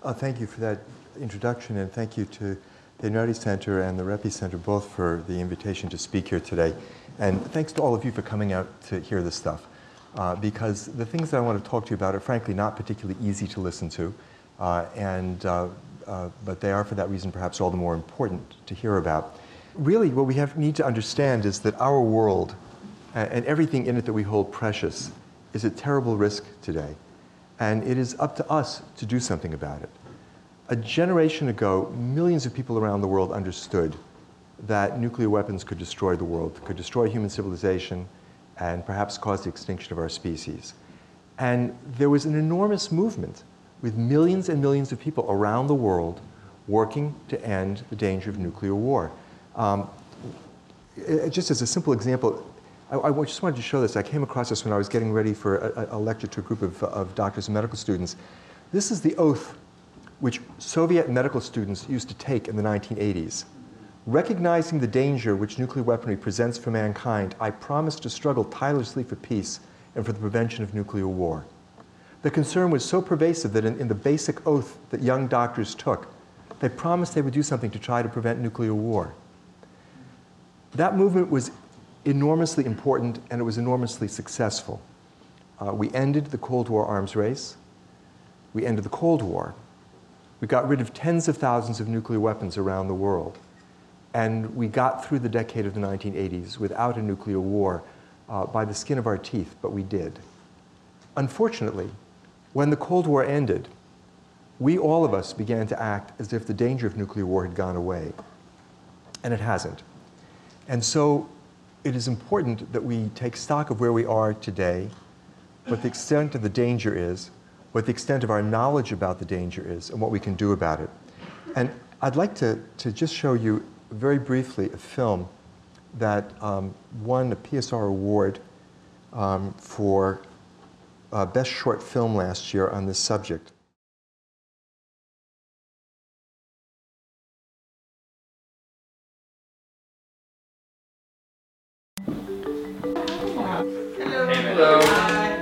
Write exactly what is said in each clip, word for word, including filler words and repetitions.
Uh, thank you for that introduction, and thank you to the Einaudi Center and the Repi Center both for the invitation to speak here today. And thanks to all of you for coming out to hear this stuff. Uh, because the things that I want to talk to you about are frankly not particularly easy to listen to, uh, and, uh, uh, but they are for that reason perhaps all the more important to hear about. Really what we have, need to understand is that our world uh, and everything in it that we hold precious is at terrible risk today. And it is up to us to do something about it. A generation ago, millions of people around the world understood that nuclear weapons could destroy the world, could destroy human civilization, and perhaps cause the extinction of our species. And there was an enormous movement with millions and millions of people around the world working to end the danger of nuclear war. Um, it, just as a simple example, I, I just wanted to show this. I came across this when I was getting ready for a, a lecture to a group of, of doctors and medical students. This is the oath which Soviet medical students used to take in the nineteen eighties. Recognizing the danger which nuclear weaponry presents for mankind, I promise to struggle tirelessly for peace and for the prevention of nuclear war. The concern was so pervasive that in, in the basic oath that young doctors took, they promised they would do something to try to prevent nuclear war. That movement was enormously important, and it was enormously successful. Uh, we ended the Cold War arms race. We ended the Cold War. We got rid of tens of thousands of nuclear weapons around the world. And we got through the decade of the nineteen eighties without a nuclear war uh, by the skin of our teeth, but we did. Unfortunately, when the Cold War ended, we, all of us, began to act as if the danger of nuclear war had gone away. And it hasn't. And so it is important that we take stock of where we are today, what the extent of the danger is, what the extent of our knowledge about the danger is, and what we can do about it. And I'd like to, to just show you very briefly a film that um, won a P S R award um, for uh, Best Short Film last year on this subject. Hello. Hello. Hi.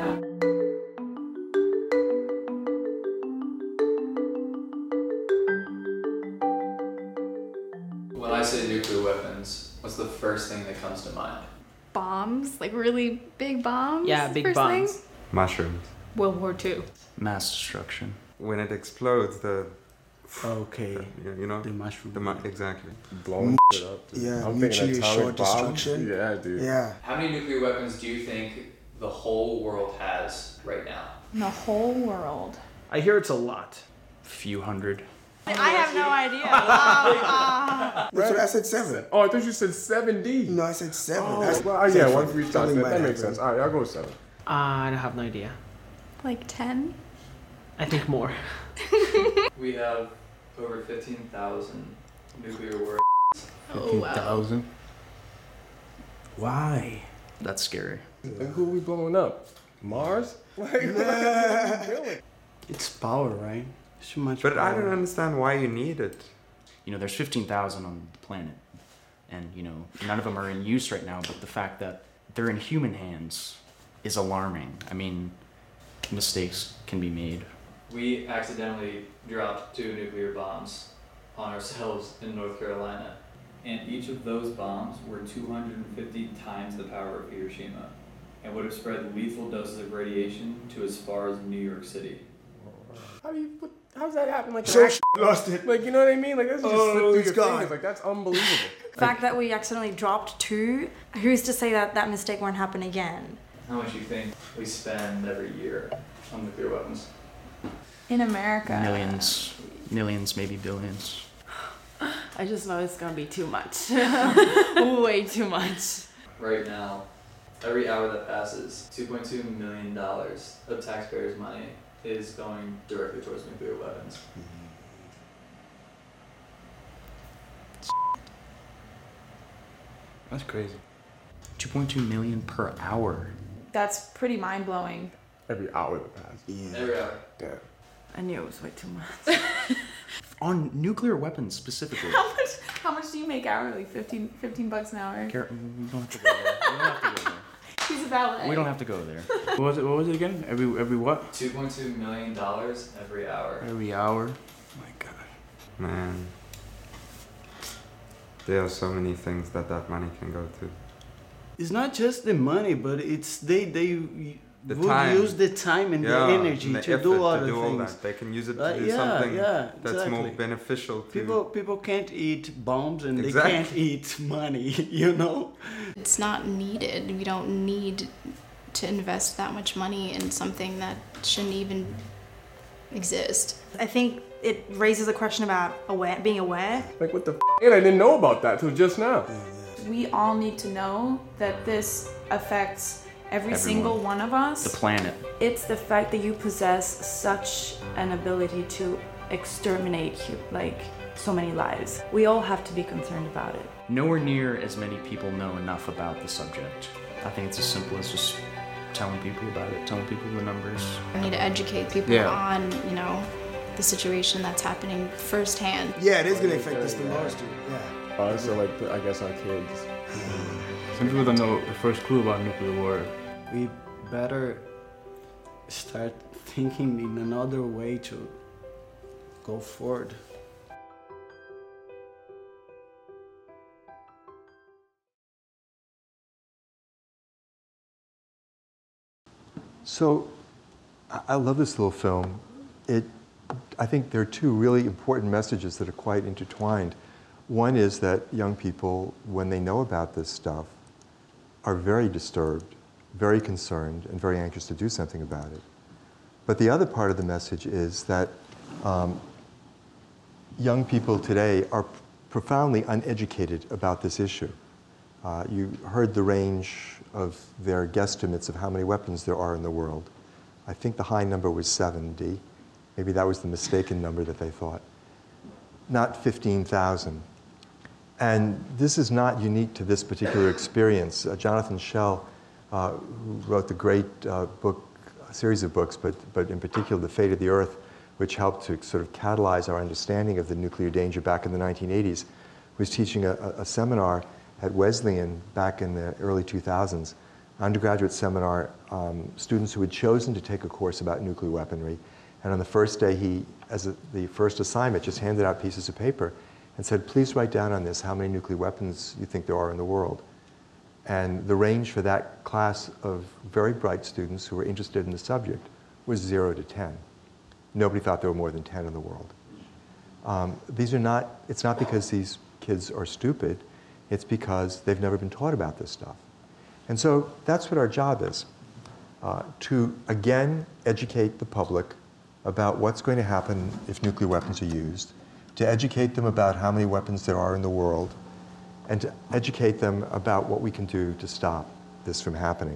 When I say nuclear weapons, what's the first thing that comes to mind? Bombs, like really big bombs. Yeah, big first bombs. thing? Mushrooms. World War Two. Mass destruction. When it explodes, the Okay. you you know The mushroom. the mu- exactly. Blowing shit up. Dude. Yeah, I'm mutually thinking atomic assured bomb. destruction. Yeah, dude. Yeah. How many nuclear weapons do you think the whole world has right now? In the whole world. I hear it's a lot. Few hundred. I have no idea. Ah, That's what I said seven. Oh, I thought you said seventy. No, I said seven. Oh, That's, well, yeah, that's one for each shot. something That, might that makes happen. sense. All right, I'll go with seven. Uh, I have no idea. like ten? I think more. We have over fifteen thousand nuclear war. Oh, wow. Why? That's scary. And who are we blowing up? Mars? Like, what are we doing? It's power, right? So much But I power. don't understand why you need it. You know, there's fifteen thousand on the planet. And, you know, none of them are in use right now, but the fact that they're in human hands is alarming. I mean, mistakes can be made. We accidentally dropped two nuclear bombs on ourselves in North Carolina. And each of those bombs were two hundred fifty times the power of Hiroshima and would have spread lethal doses of radiation to as far as New York City. How do you put, how does that happen? Like, So an sh- lost it. Like, you know what I mean? Like, that's just Oh, slip through it's your gone. fingers. Like, that's unbelievable. The fact that we accidentally dropped two, who's to say that that mistake won't happen again? How much do you think we spend every year on nuclear weapons? In America. Millions, millions, maybe billions. I just know it's gonna be too much. Way too much. Right now, every hour that passes, two point two million dollars of taxpayers' money is going directly towards nuclear weapons. That's crazy. two point two million per hour. That's pretty mind blowing. Every hour that passes. Yeah. Every hour. Damn. I knew it was way too much. On nuclear weapons specifically. How much? How much do you make hourly? Fifteen, fifteen bucks an hour. Care- we don't have to go there. We don't have to go there. She's a ballet. We don't have to go there. What was it? What was it again? Every every what? Two point two million dollars every hour. Every hour. My God. Man. There are so many things that that money can go to. It's not just the money, but it's they they The would time. use the time and Yeah, the energy and the to effort do other to do all things. that. They can use it to Uh, do yeah, something yeah, that's more exactly. beneficial to People people can't eat bombs and Exactly. they can't eat money. You know. It's not needed. We don't need to invest that much money in something that shouldn't even exist. I think it raises a question about aware, being aware. Like, what the f? And I didn't know about that till just now. We all need to know that this affects every Everyone. single one of us. The planet. It's the fact that you possess such an ability to exterminate hu- like so many lives. We all have to be concerned about it. Nowhere near as many people know enough about the subject. I think it's as simple as just telling people about it, telling people the numbers. We need to educate people Yeah. on, you know, the situation that's happening firsthand. Yeah, it is gonna affect us the most, dude. Yeah. Uh, so like, I guess our kids. Some people don't know the first clue about nuclear war. We better start thinking in another way to go forward. So, I- I love this little film. It, I think there are two really important messages that are quite intertwined. One is that young people, when they know about this stuff, are very disturbed, very concerned, and very anxious to do something about it. But the other part of the message is that um, young people today are profoundly uneducated about this issue. Uh, you heard the range of their guesstimates of how many weapons there are in the world. I think the high number was seventy. Maybe that was the mistaken number that they thought. Not fifteen thousand. And this is not unique to this particular experience. Uh, Jonathan Schell, uh, who wrote the great uh, book, a series of books, but, but in particular The Fate of the Earth, which helped to sort of catalyze our understanding of the nuclear danger back in the nineteen eighties, was teaching a, a seminar at Wesleyan back in the early two thousands, undergraduate seminar, um, students who had chosen to take a course about nuclear weaponry. And on the first day, he, as a, the first assignment, just handed out pieces of paper and said, please write down on this how many nuclear weapons you think there are in the world. And the range for that class of very bright students who were interested in the subject was zero to ten. Nobody thought there were more than ten in the world. Um, these are not, it's not because these kids are stupid, it's because they've never been taught about this stuff. And so that's what our job is, uh, to again educate the public about what's going to happen if nuclear weapons are used, to educate them about how many weapons there are in the world, and to educate them about what we can do to stop this from happening.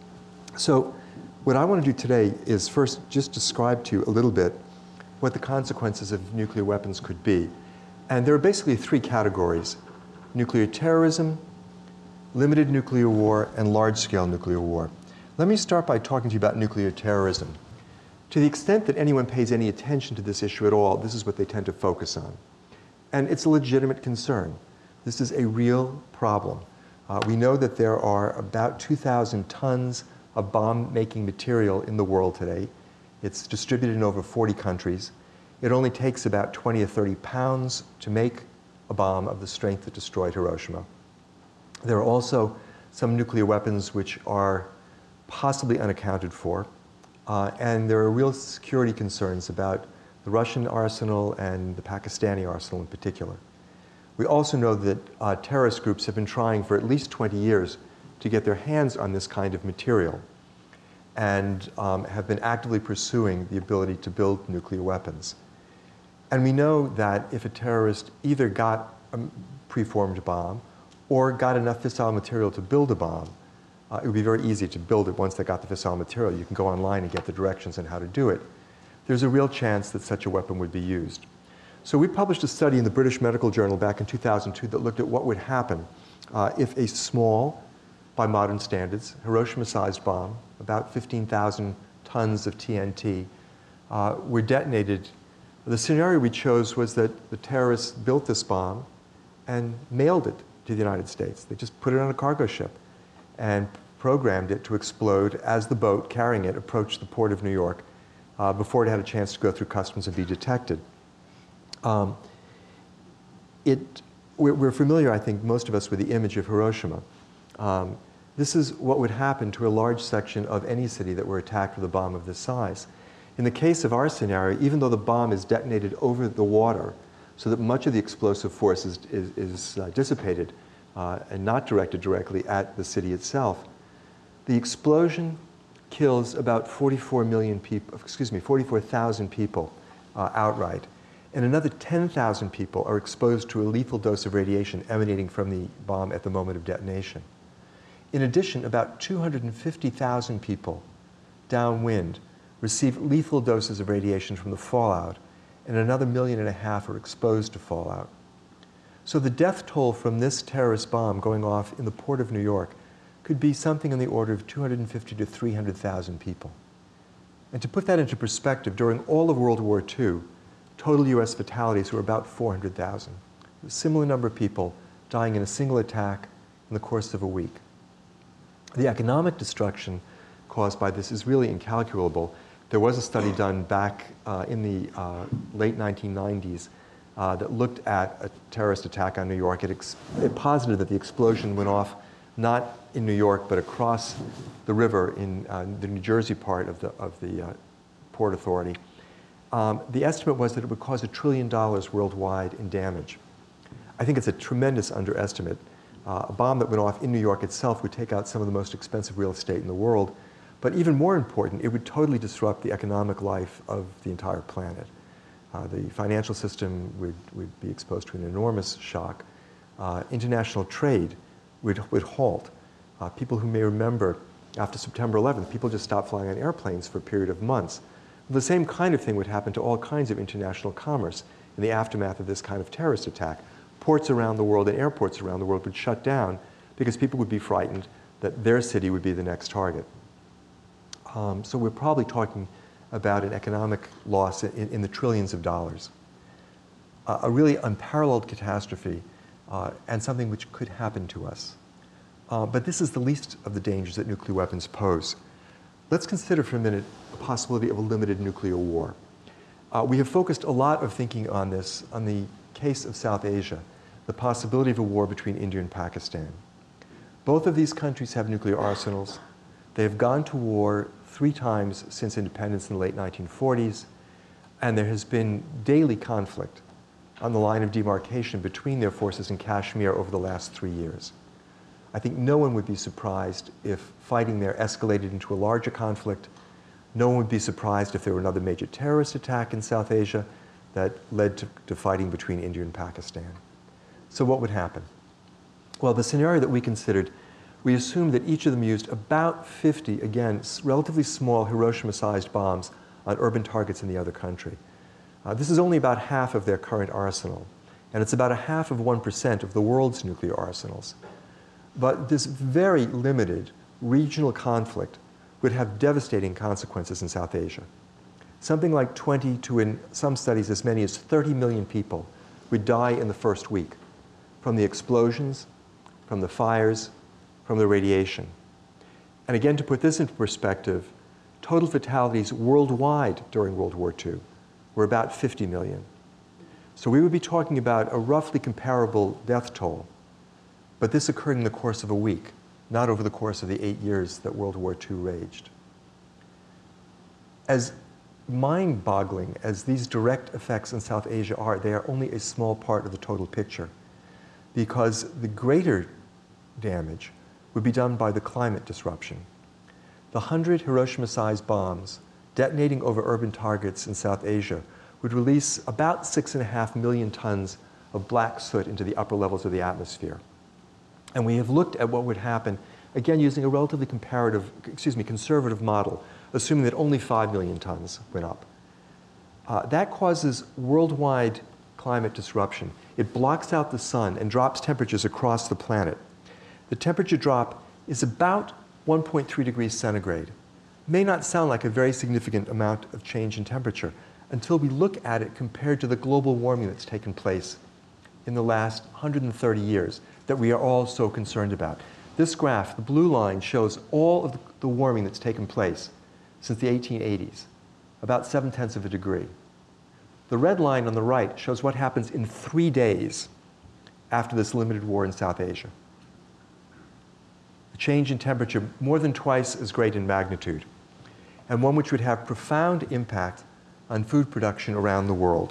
So what I want to do today is first just describe to you a little bit what the consequences of nuclear weapons could be. And there are basically three categories: nuclear terrorism, limited nuclear war, and large-scale nuclear war. Let me start by talking to you about nuclear terrorism. To the extent that anyone pays any attention to this issue at all, this is what they tend to focus on. And it's a legitimate concern. This is a real problem. Uh, we know that there are about two thousand tons of bomb-making material in the world today. It's distributed in over forty countries. It only takes about twenty or thirty pounds to make a bomb of the strength that destroyed Hiroshima. There are also some nuclear weapons which are possibly unaccounted for, uh, and there are real security concerns about the Russian arsenal and the Pakistani arsenal in particular. We also know that uh, terrorist groups have been trying for at least twenty years to get their hands on this kind of material, and um, have been actively pursuing the ability to build nuclear weapons. And we know that if a terrorist either got a preformed bomb or got enough fissile material to build a bomb, uh, it would be very easy to build it once they got the fissile material. You can go online and get the directions on how to do it. There's a real chance that such a weapon would be used. So we published a study in the British Medical Journal back in two thousand two that looked at what would happen uh, if a small, by modern standards, Hiroshima-sized bomb, about fifteen thousand tons of T N T, uh, were detonated. The scenario we chose was that the terrorists built this bomb and mailed it to the United States. They just put it on a cargo ship and programmed it to explode as the boat carrying it approached the port of New York uh, before it had a chance to go through customs and be detected. Um, it, we're, we're familiar, I think, most of us with the image of Hiroshima. Um, this is what would happen to a large section of any city that were attacked with a bomb of this size. In the case of our scenario, even though the bomb is detonated over the water, so that much of the explosive force is, is, is uh, dissipated uh, and not directed directly at the city itself, the explosion kills about forty-four million people, excuse me, forty-four thousand people uh, outright. And another ten thousand people are exposed to a lethal dose of radiation emanating from the bomb at the moment of detonation. In addition, about two hundred fifty thousand people downwind receive lethal doses of radiation from the fallout, and another million and a half are exposed to fallout. So the death toll from this terrorist bomb going off in the port of New York could be something in the order of two hundred fifty to three hundred thousand people. And to put that into perspective, during all of World War Two, total U S fatalities were about four hundred thousand. A similar number of people dying in a single attack in the course of a week. The economic destruction caused by this is really incalculable. There was a study done back uh, in the uh, late nineteen nineties uh, that looked at a terrorist attack on New York. It, ex it posited that the explosion went off not in New York, but across the river in uh, the New Jersey part of the, of the uh, Port Authority. Um, the estimate was that it would cause a trillion dollars worldwide in damage. I think it's a tremendous underestimate. Uh, a bomb that went off in New York itself would take out some of the most expensive real estate in the world. But even more important, it would totally disrupt the economic life of the entire planet. Uh, the financial system would, would be exposed to an enormous shock. Uh, international trade would, would halt. Uh, people who may remember after September eleventh, people just stopped flying on airplanes for a period of months. The same kind of thing would happen to all kinds of international commerce in the aftermath of this kind of terrorist attack. Ports around the world and airports around the world would shut down because people would be frightened that their city would be the next target. Um, so we're probably talking about an economic loss in, in the trillions of dollars. Uh, a really unparalleled catastrophe uh, and something which could happen to us. Uh, but this is the least of the dangers that nuclear weapons pose. Let's consider for a minute the possibility of a limited nuclear war. Uh, we have focused a lot of thinking on this, on the case of South Asia, the possibility of a war between India and Pakistan. Both of these countries have nuclear arsenals. They have gone to war three times since independence in the late nineteen forties, and there has been daily conflict on the line of demarcation between their forces in Kashmir over the last three years. I think no one would be surprised if fighting there escalated into a larger conflict. No one would be surprised if there were another major terrorist attack in South Asia that led to, to fighting between India and Pakistan. So what would happen? Well, the scenario that we considered, we assumed that each of them used about fifty, again, relatively small Hiroshima-sized bombs on urban targets in the other country. Uh, this is only about half of their current arsenal, and it's about a half of one percent of the world's nuclear arsenals. But this very limited regional conflict would have devastating consequences in South Asia. Something like twenty to, in some studies, as many as thirty million people would die in the first week from the explosions, from the fires, from the radiation. And again, to put this into perspective, total fatalities worldwide during World War Two were about fifty million. So we would be talking about a roughly comparable death toll, but this occurred in the course of a week, not over the course of the eight years that World War Two raged. As mind-boggling as these direct effects in South Asia are, they are only a small part of the total picture, because the greater damage would be done by the climate disruption. The hundred Hiroshima-sized bombs detonating over urban targets in South Asia would release about six and a half million tons of black soot into the upper levels of the atmosphere. And we have looked at what would happen, again, using a relatively comparative, excuse me, conservative model, assuming that only five million tons went up. Uh, that causes worldwide climate disruption. It blocks out the sun and drops temperatures across the planet. The temperature drop is about one point three degrees centigrade. May not sound like a very significant amount of change in temperature until we look at it compared to the global warming that's taken place in the last one hundred thirty years that we are all so concerned about. This graph, the blue line, shows all of the warming that's taken place since the eighteen eighties, about seven-tenths of a degree. The red line on the right shows what happens in three days after this limited war in South Asia. The change in temperature more than twice as great in magnitude, and one which would have profound impact on food production around the world.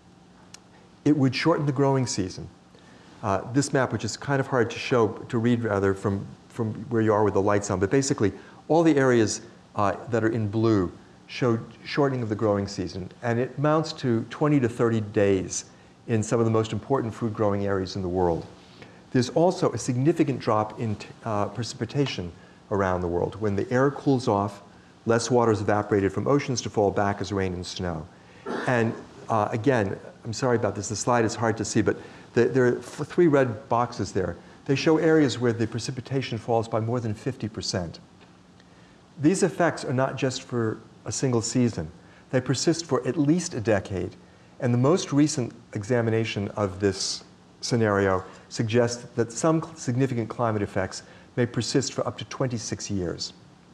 It would shorten the growing season. Uh, this map, which is kind of hard to show, to read rather from, from where you are with the lights on, but basically all the areas uh, that are in blue show shortening of the growing season, and it amounts to twenty to thirty days in some of the most important food growing areas in the world. There's also a significant drop in uh, precipitation around the world. When the air cools off, less water is evaporated from oceans to fall back as rain and snow. And uh, again, I'm sorry about this, the slide is hard to see, but the, there are three red boxes there. They show areas where the precipitation falls by more than fifty percent. These effects are not just for a single season. They persist for at least a decade. And the most recent examination of this scenario suggests that some significant climate effects may persist for up to twenty-six years.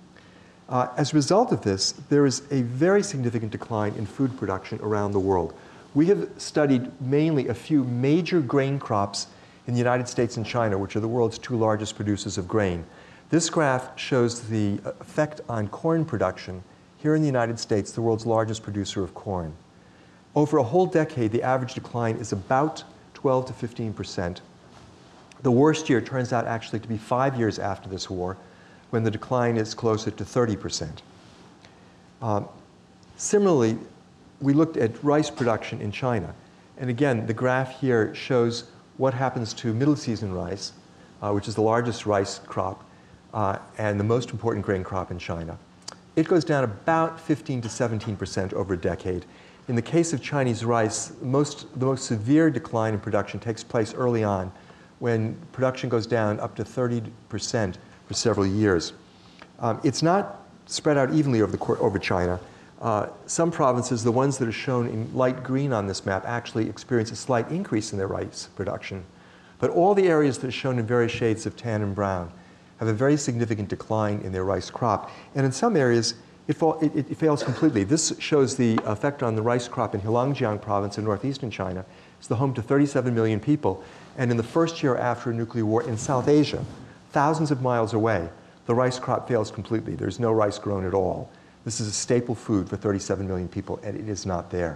Uh, as a result of this, there is a very significant decline in food production around the world. We have studied mainly a few major grain crops in the United States and China, which are the world's two largest producers of grain. This graph shows the effect on corn production here in the United States, the world's largest producer of corn. Over a whole decade, the average decline is about twelve to fifteen percent. The worst year turns out actually to be five years after this war, when the decline is closer to thirty percent. Um, similarly, we looked at rice production in China. And again, the graph here shows what happens to middle season rice, uh, which is the largest rice crop uh, and the most important grain crop in China. It goes down about fifteen to seventeen percent over a decade. In the case of Chinese rice, most, the most severe decline in production takes place early on, when production goes down up to thirty percent for several years. Um, it's not spread out evenly over, the, over China. Uh, some provinces, the ones that are shown in light green on this map, actually experience a slight increase in their rice production. But all the areas that are shown in various shades of tan and brown have a very significant decline in their rice crop. And in some areas, it, fall, it, it fails completely. This shows the effect on the rice crop in Heilongjiang province in northeastern China. It's the home to thirty-seven million people. And in the first year after a nuclear war in South Asia, thousands of miles away, the rice crop fails completely. There's no rice grown at all. This is a staple food for thirty-seven million people, and it is not there.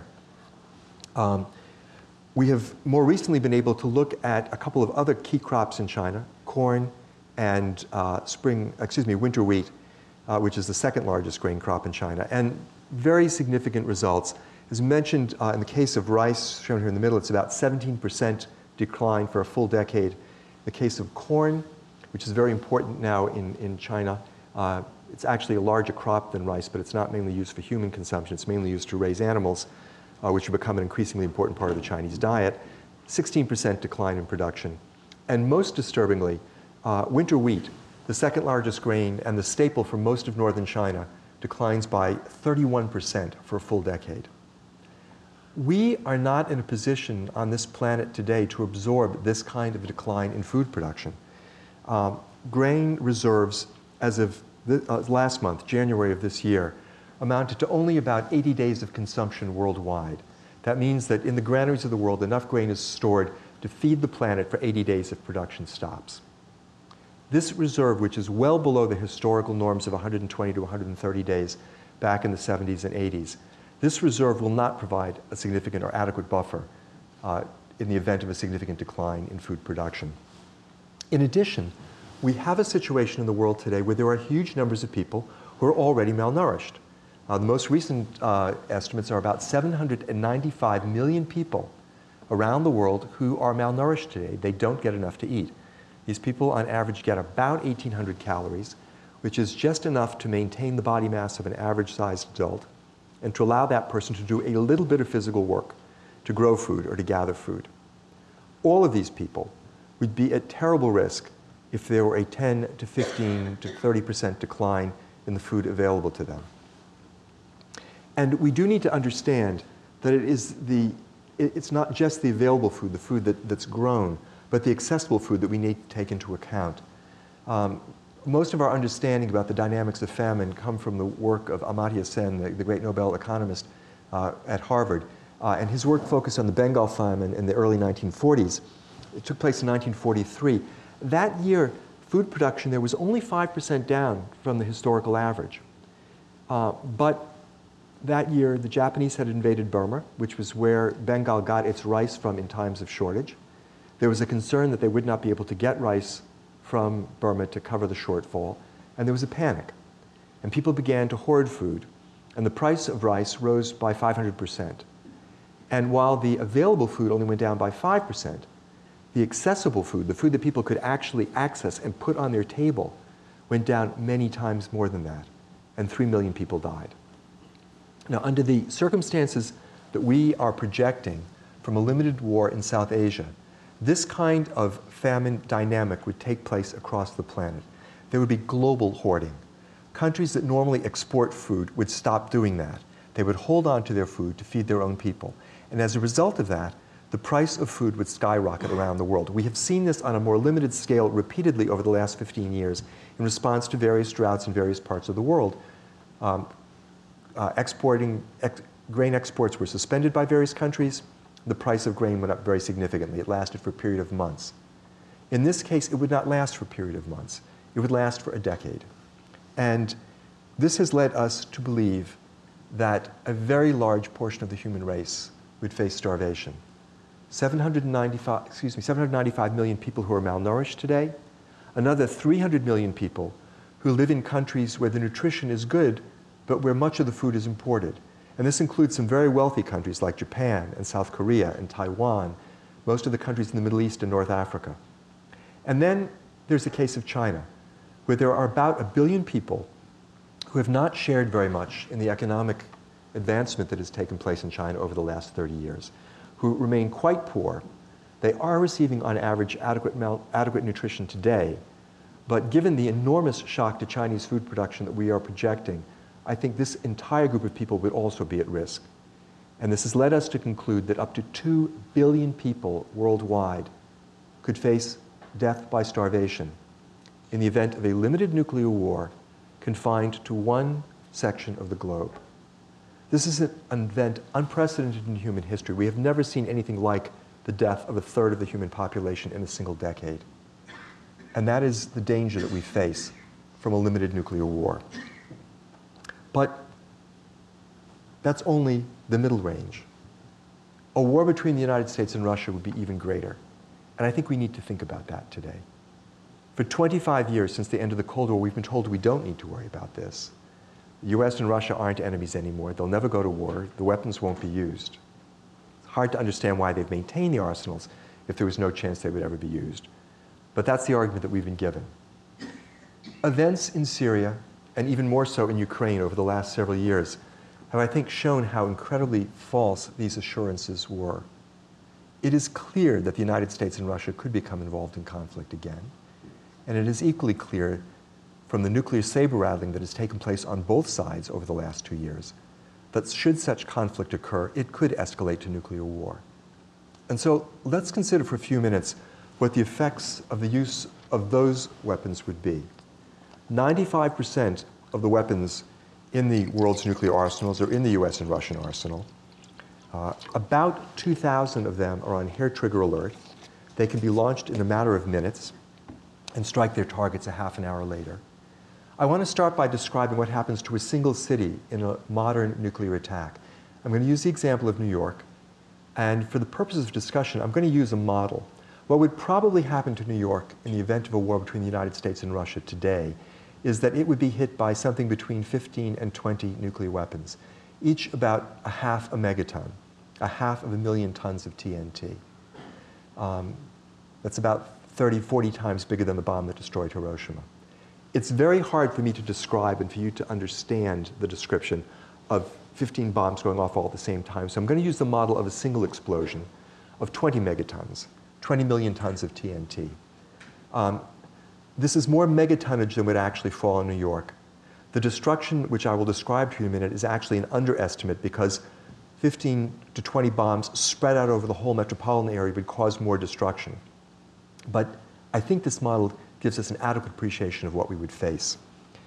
Um, we have more recently been able to look at a couple of other key crops in China, corn and uh, spring, excuse me, winter wheat, uh, which is the second largest grain crop in China, and very significant results. As mentioned, uh, in the case of rice, shown here in the middle, it's about seventeen percent decline for a full decade. In the case of corn, which is very important now in, in China, uh, it's actually a larger crop than rice, but it's not mainly used for human consumption. It's mainly used to raise animals, uh, which have become an increasingly important part of the Chinese diet. sixteen percent decline in production. And most disturbingly, uh, winter wheat, the second largest grain and the staple for most of northern China, declines by thirty-one percent for a full decade. We are not in a position on this planet today to absorb this kind of decline in food production. Um, grain reserves as of the, uh, last month, January of this year, amounted to only about eighty days of consumption worldwide. That means that in the granaries of the world, enough grain is stored to feed the planet for eighty days if production stops. This reserve, which is well below the historical norms of one hundred twenty to one hundred thirty days back in the seventies and eighties, this reserve will not provide a significant or adequate buffer uh, in the event of a significant decline in food production. In addition, we have a situation in the world today where there are huge numbers of people who are already malnourished. Uh, the most recent uh, estimates are about seven hundred ninety-five million people around the world who are malnourished today. They don't get enough to eat. These people on average get about eighteen hundred calories, which is just enough to maintain the body mass of an average-sized adult and to allow that person to do a little bit of physical work, to grow food or to gather food. All of these people would be at terrible risk if there were a ten to fifteen to thirty percent decline in the food available to them. And we do need to understand that it is the, it's not just the available food, the food that, that's grown, but the accessible food that we need to take into account. Um, most of our understanding about the dynamics of famine come from the work of Amartya Sen, the, the great Nobel economist uh, at Harvard. Uh, and his work focused on the Bengal famine in the early nineteen forties. It took place in nineteen forty-three. That year, food production there was only five percent down from the historical average. Uh, but that year, the Japanese had invaded Burma, which was where Bengal got its rice from in times of shortage. There was a concern that they would not be able to get rice from Burma to cover the shortfall, and there was a panic. And people began to hoard food, and the price of rice rose by five hundred percent. And while the available food only went down by five percent, the accessible food, the food that people could actually access and put on their table, went down many times more than that, and three million people died. Now, under the circumstances that we are projecting from a limited war in South Asia, this kind of famine dynamic would take place across the planet. There would be global hoarding. Countries that normally export food would stop doing that. They would hold on to their food to feed their own people. And as a result of that, the price of food would skyrocket around the world. We have seen this on a more limited scale repeatedly over the last fifteen years in response to various droughts in various parts of the world. Um, uh, exporting, ex grain exports were suspended by various countries. The price of grain went up very significantly. It lasted for a period of months. In this case, it would not last for a period of months. It would last for a decade. And this has led us to believe that a very large portion of the human race would face starvation. seven hundred ninety-five, excuse me, seven hundred ninety-five million people who are malnourished today, another three hundred million people who live in countries where the nutrition is good, but where much of the food is imported. And this includes some very wealthy countries like Japan and South Korea and Taiwan, most of the countries in the Middle East and North Africa. And then there's the case of China, where there are about a billion people who have not shared very much in the economic advancement that has taken place in China over the last thirty years, who remain quite poor. They are receiving, on average, adequate, adequate nutrition today, but given the enormous shock to Chinese food production that we are projecting, I think this entire group of people would also be at risk. And this has led us to conclude that up to two billion people worldwide could face death by starvation in the event of a limited nuclear war confined to one section of the globe. This is an event unprecedented in human history. We have never seen anything like the death of a third of the human population in a single decade. And that is the danger that we face from a limited nuclear war. But that's only the middle range. A war between the United States and Russia would be even greater. And I think we need to think about that today. For twenty-five years since the end of the Cold War, we've been told we don't need to worry about this. The U S and Russia aren't enemies anymore. They'll never go to war. The weapons won't be used. It's hard to understand why they've maintained the arsenals if there was no chance they would ever be used. But that's the argument that we've been given. Events in Syria, and even more so in Ukraine over the last several years, have, I think, shown how incredibly false these assurances were. It is clear that the United States and Russia could become involved in conflict again. And it is equally clear from the nuclear saber-rattling that has taken place on both sides over the last two years, that should such conflict occur, it could escalate to nuclear war. And so let's consider for a few minutes what the effects of the use of those weapons would be. ninety-five percent of the weapons in the world's nuclear arsenals are in the U S and Russian arsenal. Uh, about two thousand of them are on hair trigger alert. They can be launched in a matter of minutes and strike their targets a half an hour later. I want to start by describing what happens to a single city in a modern nuclear attack. I'm going to use the example of New York, and for the purposes of discussion, I'm going to use a model. What would probably happen to New York in the event of a war between the United States and Russia today is that it would be hit by something between fifteen and twenty nuclear weapons, each about a half a megaton, a half of a million tons of T N T. Um, that's about thirty, forty times bigger than the bomb that destroyed Hiroshima. It's very hard for me to describe and for you to understand the description of fifteen bombs going off all at the same time. So I'm going to use the model of a single explosion of twenty megatons, twenty million tons of T N T. Um, this is more megatonnage than would actually fall in New York. The destruction, which I will describe to you in a minute, is actually an underestimate because fifteen to twenty bombs spread out over the whole metropolitan area would cause more destruction. But I think this model gives us an adequate appreciation of what we would face.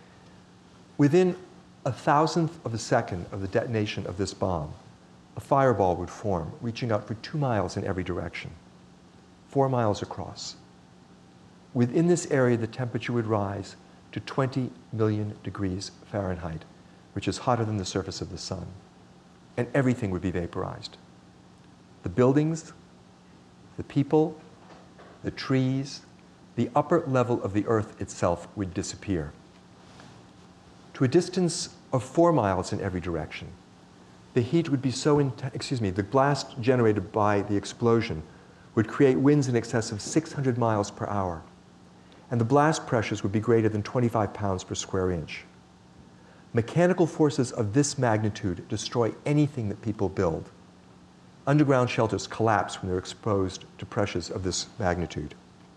Within a thousandth of a second of the detonation of this bomb, a fireball would form, reaching out for two miles in every direction, four miles across. Within this area, the temperature would rise to twenty million degrees Fahrenheit, which is hotter than the surface of the sun, and everything would be vaporized. The buildings, the people, the trees, the upper level of the earth itself would disappear. To a distance of four miles in every direction, the heat would be so intense, excuse me, the blast generated by the explosion would create winds in excess of six hundred miles per hour, and the blast pressures would be greater than twenty-five pounds per square inch. Mechanical forces of this magnitude destroy anything that people build. Underground shelters collapse when they're exposed to pressures of this magnitude.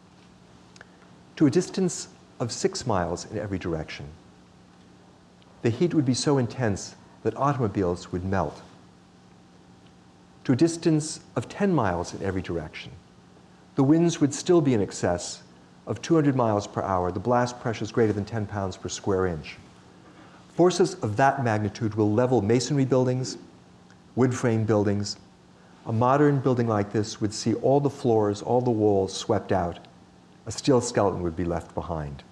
To a distance of six miles in every direction, the heat would be so intense that automobiles would melt. To a distance of ten miles in every direction, the winds would still be in excess of two hundred miles per hour, the blast pressures greater than ten pounds per square inch. Forces of that magnitude will level masonry buildings, wood frame buildings. A modern building like this would see all the floors, all the walls swept out. A steel skeleton would be left behind.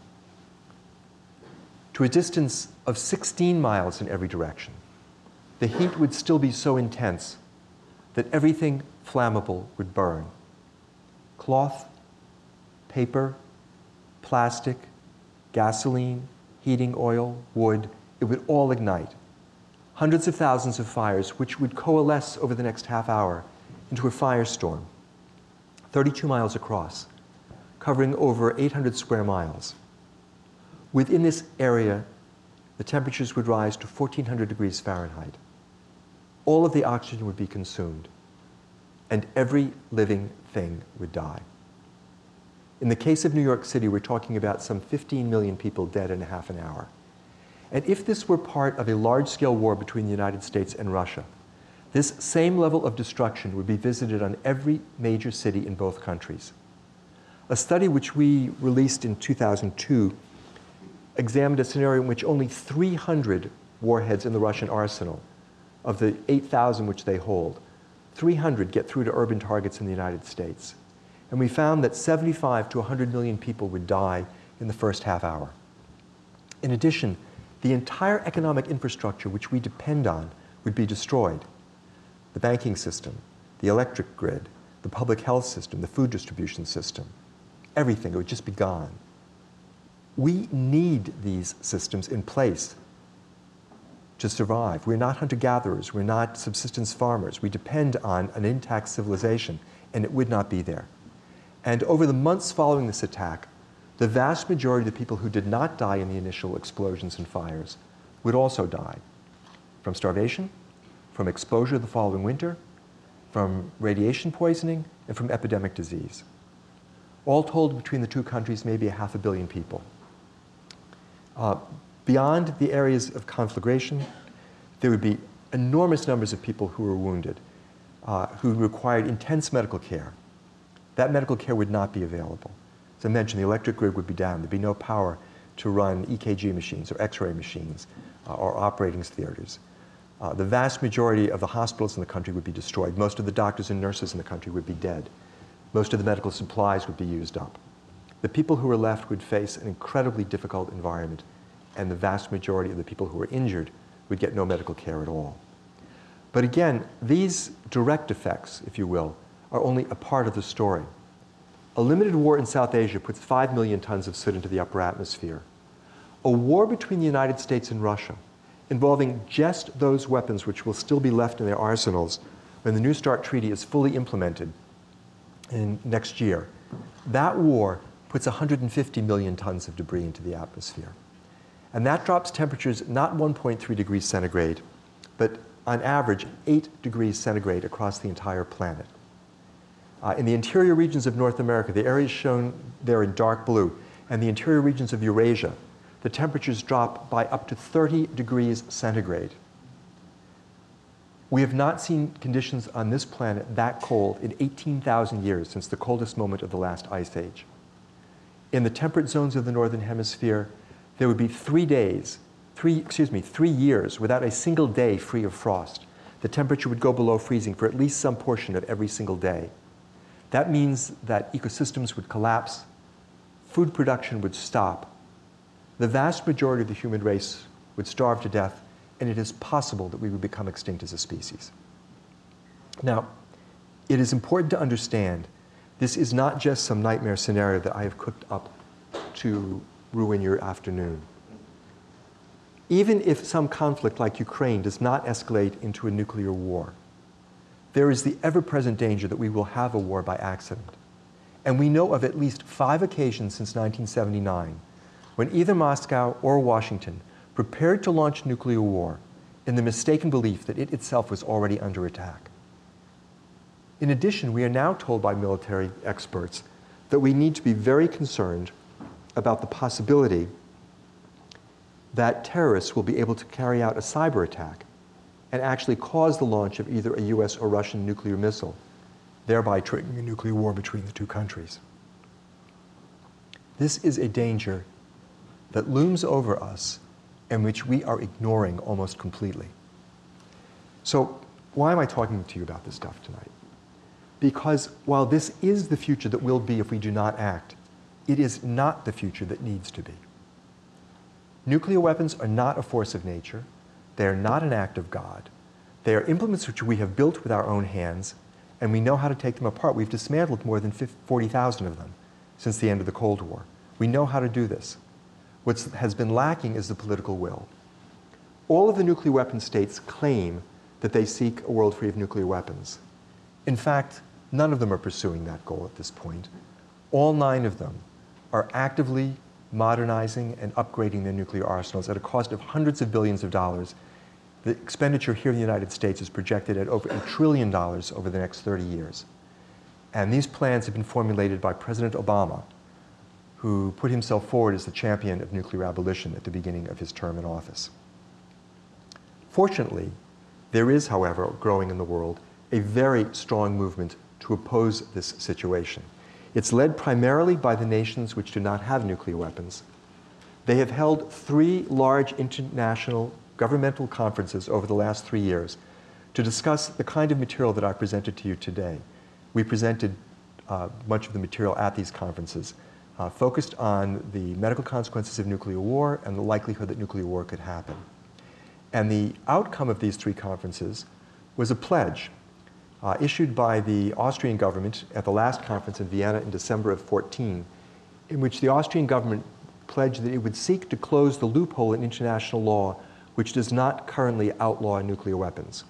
To a distance of sixteen miles in every direction, the heat would still be so intense that everything flammable would burn. Cloth, paper, plastic, gasoline, heating oil, wood, it would all ignite. Hundreds of thousands of fires which would coalesce over the next half hour into a firestorm, thirty-two miles across, covering over eight hundred square miles. Within this area, the temperatures would rise to fourteen hundred degrees Fahrenheit. All of the oxygen would be consumed, and every living thing would die. In the case of New York City, we're talking about some fifteen million people dead in a half an hour. And if this were part of a large-scale war between the United States and Russia, this same level of destruction would be visited on every major city in both countries. A study which we released in two thousand two examined a scenario in which only three hundred warheads in the Russian arsenal, of the eight thousand which they hold, three hundred get through to urban targets in the United States. And we found that seventy-five to one hundred million people would die in the first half hour. In addition, the entire economic infrastructure which we depend on would be destroyed. The banking system, the electric grid, the public health system, the food distribution system, everything, it would just be gone. We need these systems in place to survive. We're not hunter-gatherers, we're not subsistence farmers. We depend on an intact civilization, and it would not be there. And over the months following this attack, the vast majority of the people who did not die in the initial explosions and fires would also die from starvation, from exposure the following winter, from radiation poisoning, and from epidemic disease. All told, between the two countries, maybe a half a billion people. Uh, beyond the areas of conflagration, there would be enormous numbers of people who were wounded, uh, who required intense medical care. That medical care would not be available. As I mentioned, the electric grid would be down. There'd be no power to run E K G machines or X-ray machines uh, or operating theaters. Uh, the vast majority of the hospitals in the country would be destroyed. Most of the doctors and nurses in the country would be dead. Most of the medical supplies would be used up. The people who were left would face an incredibly difficult environment, and the vast majority of the people who were injured would get no medical care at all. But again, these direct effects, if you will, are only a part of the story. A limited war in South Asia puts five million tons of soot into the upper atmosphere. A war between the United States and Russia, involving just those weapons which will still be left in their arsenals when the New START Treaty is fully implemented in next year, that war puts one hundred fifty million tons of debris into the atmosphere. And that drops temperatures not one point three degrees centigrade, but on average eight degrees centigrade across the entire planet. Uh, in the interior regions of North America, the areas shown there in dark blue, and the interior regions of Eurasia, the temperatures drop by up to thirty degrees centigrade. We have not seen conditions on this planet that cold in eighteen thousand years since the coldest moment of the last ice age. In the temperate zones of the Northern Hemisphere, there would be three days, three, excuse me, three years without a single day free of frost. The temperature would go below freezing for at least some portion of every single day. That means that ecosystems would collapse, food production would stop, the vast majority of the human race would starve to death, and it is possible that we would become extinct as a species. Now, it is important to understand this is not just some nightmare scenario that I have cooked up to ruin your afternoon. Even if some conflict like Ukraine does not escalate into a nuclear war, there is the ever-present danger that we will have a war by accident. And we know of at least five occasions since nineteen seventy-nine when either Moscow or Washington prepared to launch nuclear war in the mistaken belief that it itself was already under attack. In addition, we are now told by military experts that we need to be very concerned about the possibility that terrorists will be able to carry out a cyber attack and actually cause the launch of either a U S or Russian nuclear missile, thereby triggering a nuclear war between the two countries. This is a danger that looms over us and which we are ignoring almost completely. So why am I talking to you about this stuff tonight? Because while this is the future that will be if we do not act, it is not the future that needs to be. Nuclear weapons are not a force of nature. They are not an act of God. They are implements which we have built with our own hands, and we know how to take them apart. We've dismantled more than forty thousand of them since the end of the Cold War. We know how to do this. What has been lacking is the political will. All of the nuclear weapon states claim that they seek a world free of nuclear weapons. In fact, none of them are pursuing that goal at this point. All nine of them are actively modernizing and upgrading their nuclear arsenals at a cost of hundreds of billions of dollars. The expenditure here in the United States is projected at over a trillion dollars over the next thirty years. And these plans have been formulated by President Obama, who put himself forward as the champion of nuclear abolition at the beginning of his term in office. Fortunately, there is, however, growing in the world a very strong movement to oppose this situation. It's led primarily by the nations which do not have nuclear weapons. They have held three large international governmental conferences over the last three years to discuss the kind of material that I presented to you today. We presented uh, much of the material at these conferences, uh, focused on the medical consequences of nuclear war and the likelihood that nuclear war could happen. And the outcome of these three conferences was a pledge Uh, issued by the Austrian government at the last conference in Vienna in December of fourteen, in which the Austrian government pledged that it would seek to close the loophole in international law which does not currently outlaw nuclear weapons.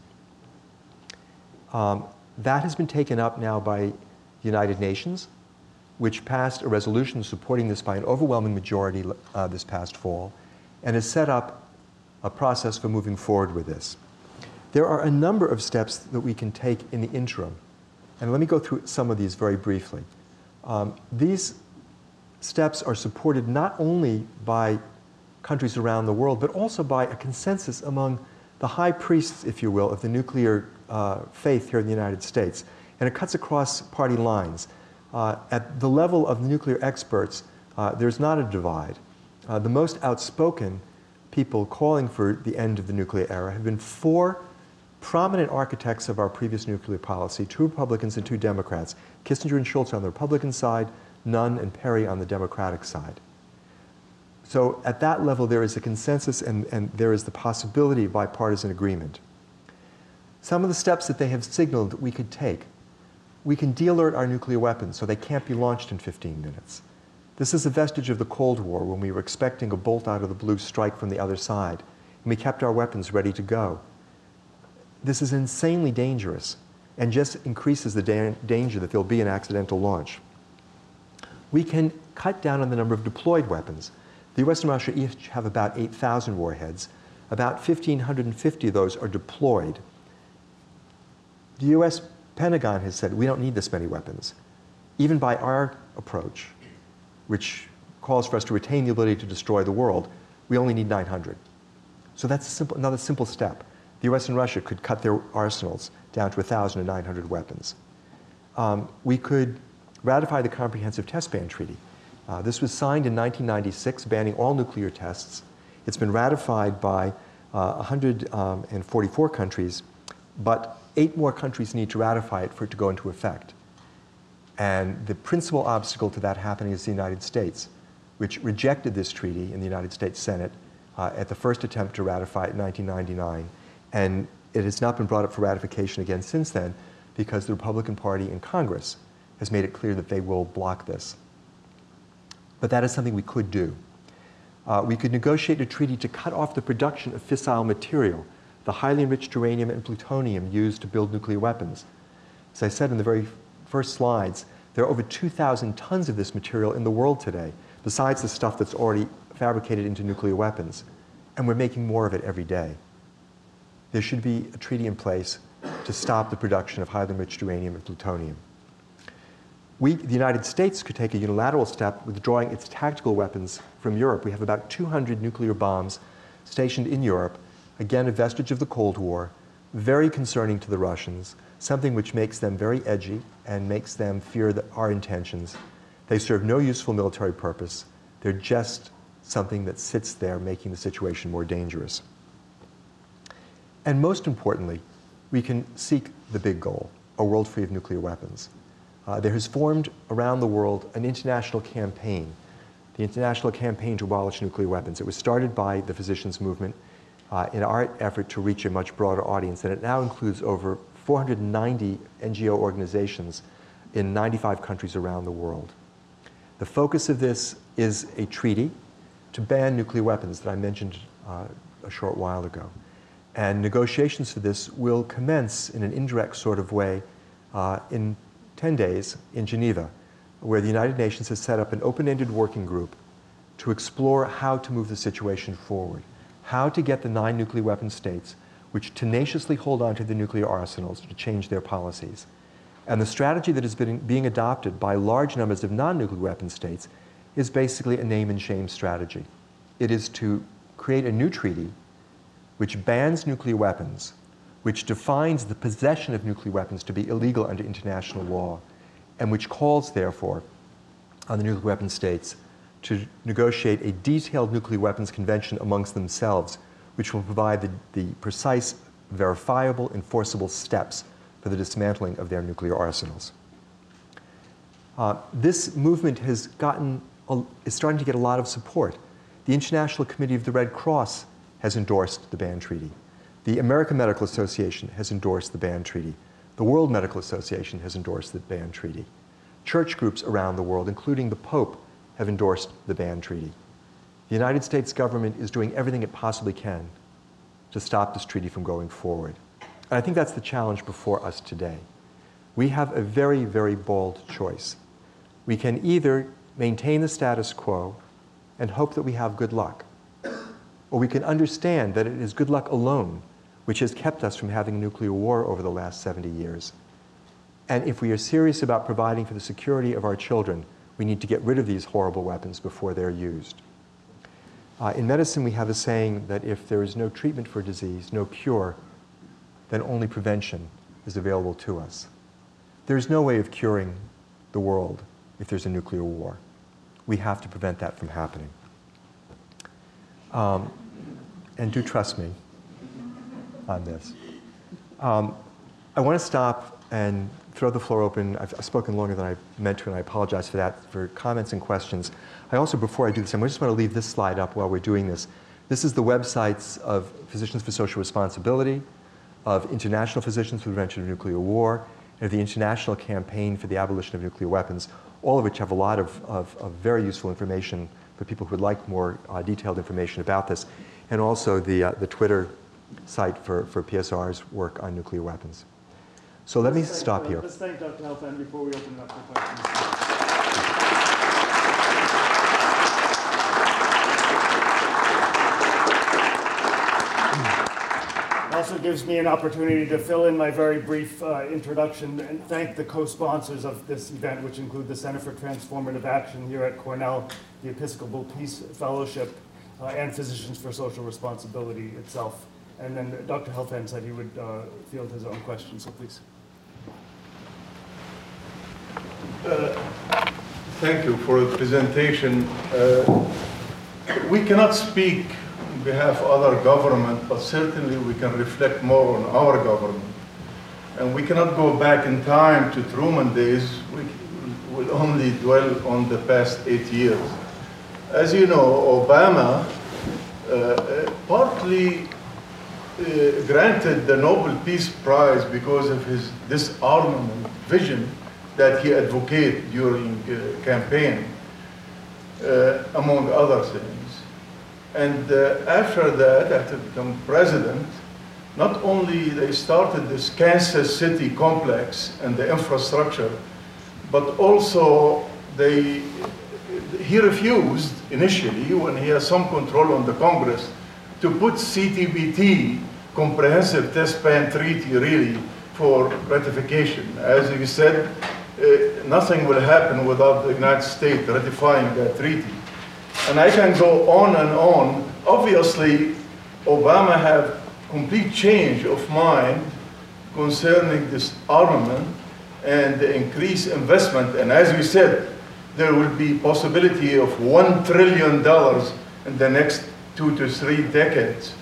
Um, that has been taken up now by the United Nations, which passed a resolution supporting this by an overwhelming majority uh, this past fall, and has set up a process for moving forward with this. There are a number of steps that we can take in the interim, and let me go through some of these very briefly. Um, these steps are supported not only by countries around the world, but also by a consensus among the high priests, if you will, of the nuclear uh, faith here in the United States, and it cuts across party lines. Uh, at the level of the nuclear experts, uh, there's not a divide. Uh, the most outspoken people calling for the end of the nuclear era have been four prominent architects of our previous nuclear policy, two Republicans and two Democrats, Kissinger and Shultz on the Republican side, Nunn and Perry on the Democratic side. So at that level, there is a consensus and, and there is the possibility of bipartisan agreement. Some of the steps that they have signaled that we could take. We can de-alert our nuclear weapons so they can't be launched in fifteen minutes. This is a vestige of the Cold War when we were expecting a bolt out of the blue strike from the other side, and we kept our weapons ready to go. This is insanely dangerous and just increases the da- danger that there'll be an accidental launch. We can cut down on the number of deployed weapons. The U S and Russia each have about eight thousand warheads. About one thousand five hundred fifty of those are deployed. The U S Pentagon has said we don't need this many weapons. Even by our approach, which calls for us to retain the ability to destroy the world, we only need nine hundred. So that's a simple, another simple step. The U S and Russia could cut their arsenals down to one thousand nine hundred weapons. Um, we could ratify the Comprehensive Test Ban Treaty. Uh, this was signed in nineteen ninety-six, banning all nuclear tests. It's been ratified by uh, one hundred forty-four countries, but eight more countries need to ratify it for it to go into effect. And the principal obstacle to that happening is the United States, which rejected this treaty in the United States Senate uh, at the first attempt to ratify it in nineteen ninety-nine. And it has not been brought up for ratification again since then because the Republican Party in Congress has made it clear that they will block this. But that is something we could do. Uh, we could negotiate a treaty to cut off the production of fissile material, the highly enriched uranium and plutonium used to build nuclear weapons. As I said in the very first slides, there are over two thousand tons of this material in the world today, besides the stuff that's already fabricated into nuclear weapons. And we're making more of it every day. There should be a treaty in place to stop the production of highly enriched uranium and plutonium. We, the United States, could take a unilateral step withdrawing its tactical weapons from Europe. We have about two hundred nuclear bombs stationed in Europe, again, a vestige of the Cold War, very concerning to the Russians, something which makes them very edgy and makes them fear that our intentions. They serve no useful military purpose. They're just something that sits there making the situation more dangerous. And most importantly, we can seek the big goal, a world free of nuclear weapons. Uh, there has formed around the world an international campaign, the International Campaign to Abolish Nuclear Weapons. It was started by the physicians' movement uh, in our effort to reach a much broader audience, and it now includes over four hundred ninety N G O organizations in ninety-five countries around the world. The focus of this is a treaty to ban nuclear weapons that I mentioned uh, a short while ago. And negotiations for this will commence in an indirect sort of way uh, in ten days in Geneva, where the United Nations has set up an open-ended working group to explore how to move the situation forward, how to get the nine nuclear weapon states, which tenaciously hold on to the nuclear arsenals, to change their policies. And the strategy that has been being adopted by large numbers of non-nuclear weapon states is basically a name and shame strategy. It is to create a new treaty which bans nuclear weapons, which defines the possession of nuclear weapons to be illegal under international law, and which calls, therefore, on the nuclear weapon states to negotiate a detailed nuclear weapons convention amongst themselves, which will provide the, the precise, verifiable, enforceable steps for the dismantling of their nuclear arsenals. Uh, this movement has gotten, a, is starting to get a lot of support. The International Committee of the Red Cross has endorsed the ban treaty. The American Medical Association has endorsed the ban treaty. The World Medical Association has endorsed the ban treaty. Church groups around the world, including the Pope, have endorsed the ban treaty. The United States government is doing everything it possibly can to stop this treaty from going forward. And I think that's the challenge before us today. We have a very, very bold choice. We can either maintain the status quo and hope that we have good luck, or we can understand that it is good luck alone which has kept us from having a nuclear war over the last seventy years. And if we are serious about providing for the security of our children, we need to get rid of these horrible weapons before they're used. Uh, in medicine, we have a saying that if there is no treatment for disease, no cure, then only prevention is available to us. There's no way of curing the world if there's a nuclear war. We have to prevent that from happening. Um, and do trust me on this. Um, I want to stop and throw the floor open. I've, I've spoken longer than I meant to, and I apologize for that, for comments and questions. I also, before I do this, I just want to leave this slide up while we're doing this. This is the websites of Physicians for Social Responsibility, of International Physicians for the Prevention of Nuclear War, and of the International Campaign for the Abolition of Nuclear Weapons, all of which have a lot of, of, of very useful information for people who would like more uh, detailed information about this, and also the, uh, the Twitter site for, for P S R's work on nuclear weapons. So let me let's stop thank, here. Let's thank Doctor Helfand before we open it up for questions. It also gives me an opportunity to fill in my very brief uh, introduction and thank the co-sponsors of this event, which include the Center for Transformative Action here at Cornell, the Episcopal Peace Fellowship, uh, and Physicians for Social Responsibility itself. And then Doctor Helfand said he would uh, field his own questions, so please. Uh, Thank you for the presentation. Uh, we cannot speak on behalf of other government, but certainly we can reflect more on our government. And we cannot go back in time to Truman days. We will only dwell on the past eight years. As you know, Obama uh, partly uh, granted the Nobel Peace Prize because of his disarmament vision that he advocated during uh, campaign, uh, among other things. And uh, after that, after becoming president, not only they started this Kansas City complex and the infrastructure, but also they, he refused initially, when he has some control on the Congress, to put C T B T, Comprehensive Test Ban Treaty, really for ratification. As he said, uh, nothing will happen without the United States ratifying that treaty. And I can go on and on. Obviously, Obama had complete change of mind concerning this armament and the increased investment. And as we said, there will be possibility of one trillion dollars in the next two to three decades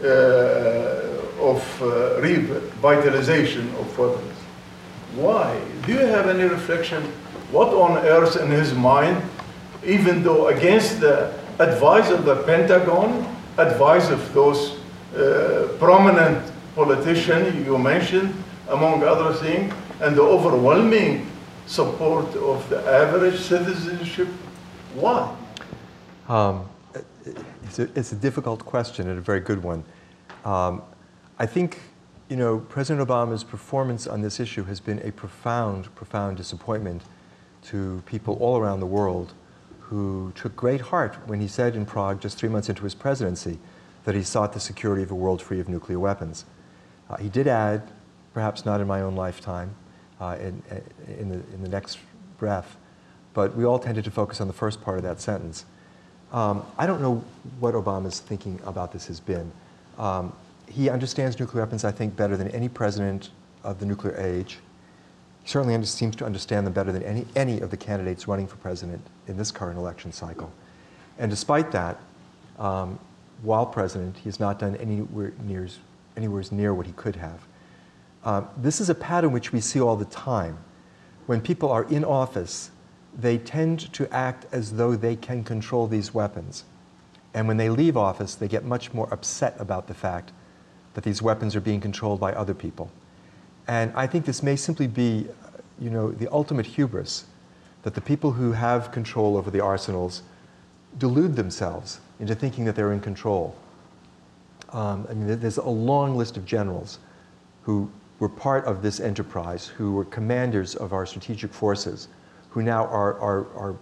uh, of uh, revitalization of weapons. Why? Do you have any reflection? What on earth in his mind, even though against the advice of the Pentagon, advice of those uh, prominent politicians you mentioned, among other things, and the overwhelming support of the average citizenship? Why? Um, it's, a, it's a difficult question and a very good one. Um, I think, you know, President Obama's performance on this issue has been a profound, profound disappointment to people all around the world who took great heart when he said in Prague, just three months into his presidency, that he sought the security of a world free of nuclear weapons. Uh, he did add, perhaps not in my own lifetime, uh, in, in, the, in the next breath, but we all tended to focus on the first part of that sentence. Um, I don't know what Obama's thinking about this has been. Um, he understands nuclear weapons, I think, better than any president of the nuclear age. He certainly under, seems to understand them better than any, any of the candidates running for president in this current election cycle. And despite that, um, while president, he has not done anywhere near, anywhere near what he could have. Um, this is a pattern which we see all the time. When people are in office, they tend to act as though they can control these weapons. And when they leave office, they get much more upset about the fact that these weapons are being controlled by other people. And I think this may simply be, you know, the ultimate hubris, that the people who have control over the arsenals delude themselves into thinking that they're in control. Um, I mean, there's a long list of generals who were part of this enterprise, who were commanders of our strategic forces, who now are, are, are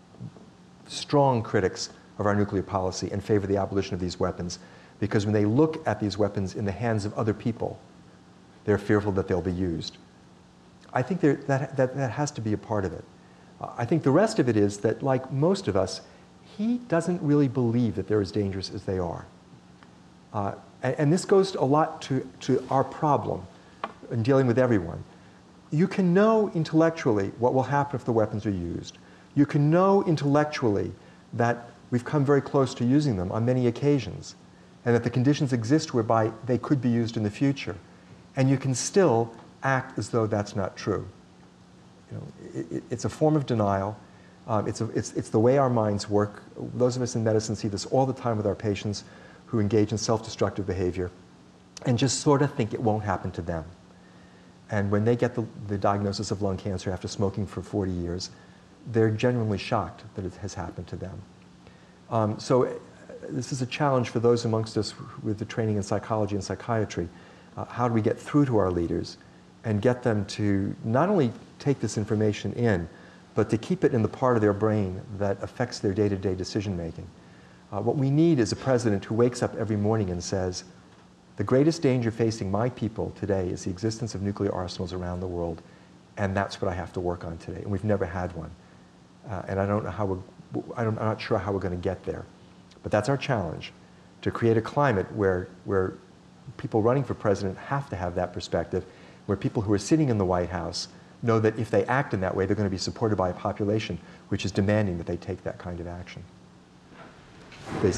strong critics of our nuclear policy and favor the abolition of these weapons, because when they look at these weapons in the hands of other people, they're fearful that they'll be used. I think there, that, that, that has to be a part of it. Uh, I think the rest of it is that, like most of us, he doesn't really believe that they're as dangerous as they are. Uh, and, and this goes a lot to, to our problem in dealing with everyone. You can know intellectually what will happen if the weapons are used. You can know intellectually that we've come very close to using them on many occasions, and that the conditions exist whereby they could be used in the future. And you can still act as though that's not true. You know, it, it, it's a form of denial. Um, it's, a, it's, it's the way our minds work. Those of us in medicine see this all the time with our patients who engage in self-destructive behavior and just sort of think it won't happen to them. And when they get the, the diagnosis of lung cancer after smoking for forty years, they're genuinely shocked that it has happened to them. Um, so uh, this is a challenge for those amongst us with the training in psychology and psychiatry. Uh, how do we get through to our leaders and get them to not only take this information in, but to keep it in the part of their brain that affects their day-to-day decision-making. Uh, what we need is a president who wakes up every morning and says, the greatest danger facing my people today is the existence of nuclear arsenals around the world, and that's what I have to work on today. And we've never had one. Uh, and I don't know how we're, I don't, I'm not sure how we're going to get there. But that's our challenge, to create a climate where, where people running for president have to have that perspective, where people who are sitting in the White House know that if they act in that way, they're going to be supported by a population which is demanding that they take that kind of action. Please.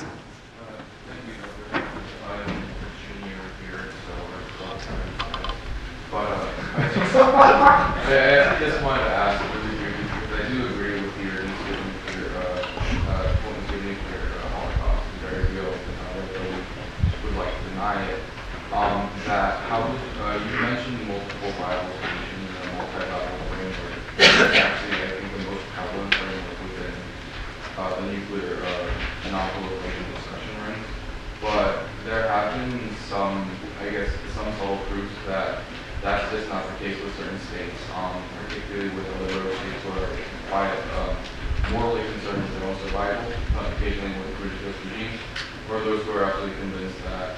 But uh, I, just, I, I just wanted to ask really briefly, because I do agree with your nuclear, uh, uh, nuclear uh, holocaust is very real, and I really would like to deny it. Um, that how uh, you mentioned multiple viable solutions and a multi-viable framework. It's actually, I think, the most prevalent framework within uh, the nuclear uh, non-proliferation discussion rings. But there have been some, I guess, some subtle proofs that that's just not the case with certain states, um, particularly with the liberal states who are quite um, morally concerned with their own survival, not occasionally with religious regimes, or those who are absolutely convinced that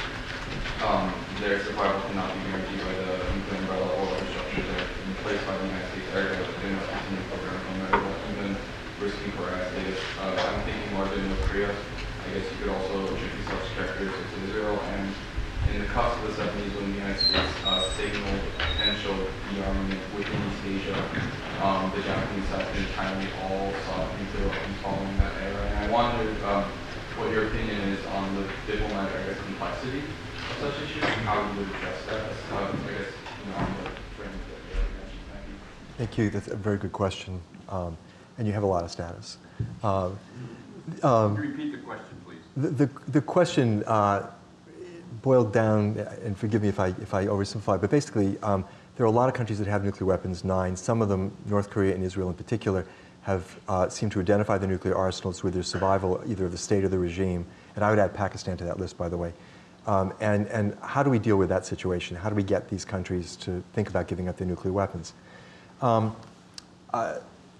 um, their survival cannot be guaranteed by the nuclear umbrella or the structures that are in place by the United States area of the nuclear program, no matter what, even risking for our status. Uh, I'm thinking more than North Korea. I guess you could also attribute such characteristics to Israel. And in the cusp of the seventies, when the United States uh, signaled potential rearmament within East Asia, um, the Japanese and China all sought into following that era. And I wondered um, what your opinion is on the diplomatic, I guess, complexity of such issues, and how you would address that. Uh, I guess, you know, on the framework that you mentioned. Thank you. Thank you. That's a very good question, um, and you have a lot of status. Uh, um, Can you repeat the question, please? The the, the question. Uh, boiled down, and forgive me if I, if I oversimplify, but basically um, there are a lot of countries that have nuclear weapons, nine. Some of them, North Korea and Israel in particular, have uh, seemed to identify the nuclear arsenals with their survival, either of the state or the regime. And I would add Pakistan to that list, by the way. Um, and, and how do we deal with that situation? How do we get these countries to think about giving up their nuclear weapons? Um, uh,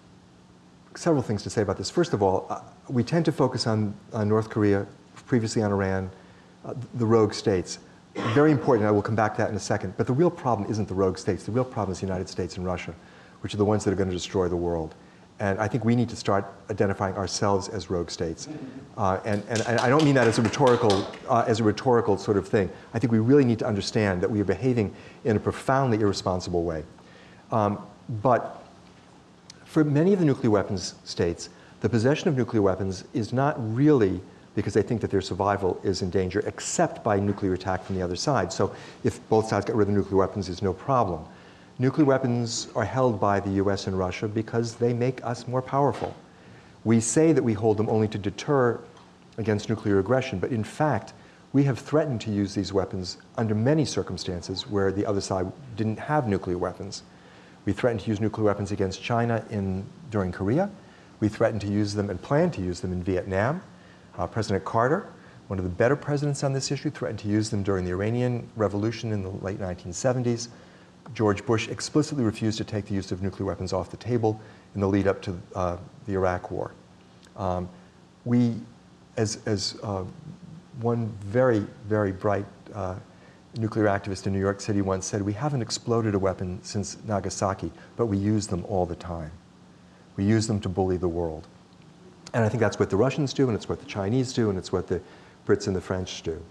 several things to say about this. First of all, uh, we tend to focus on, on North Korea, previously on Iran, Uh, the rogue states. Very important, I will come back to that in a second, but the real problem isn't the rogue states. The real problem is the United States and Russia, which are the ones that are going to destroy the world. And I think we need to start identifying ourselves as rogue states. Uh, and, and, and I don't mean that as a rhetorical, uh, as a rhetorical sort of thing. I think we really need to understand that we are behaving in a profoundly irresponsible way. Um, but for many of the nuclear weapons states, the possession of nuclear weapons is not really because they think that their survival is in danger, except by nuclear attack from the other side. So if both sides get rid of nuclear weapons, there's no problem. Nuclear weapons are held by the U S and Russia because they make us more powerful. We say that we hold them only to deter against nuclear aggression, but in fact, we have threatened to use these weapons under many circumstances where the other side didn't have nuclear weapons. We threatened to use nuclear weapons against China in, during Korea. We threatened to use them and planned to use them in Vietnam. Uh, President Carter, one of the better presidents on this issue, threatened to use them during the Iranian Revolution in the late nineteen seventies. George Bush explicitly refused to take the use of nuclear weapons off the table in the lead up to uh, the Iraq War. Um, we, as, as uh, one very, very bright uh, nuclear activist in New York City once said, we haven't exploded a weapon since Nagasaki, but we use them all the time. We use them to bully the world. And I think that's what the Russians do, and it's what the Chinese do, and it's what the Brits and the French do.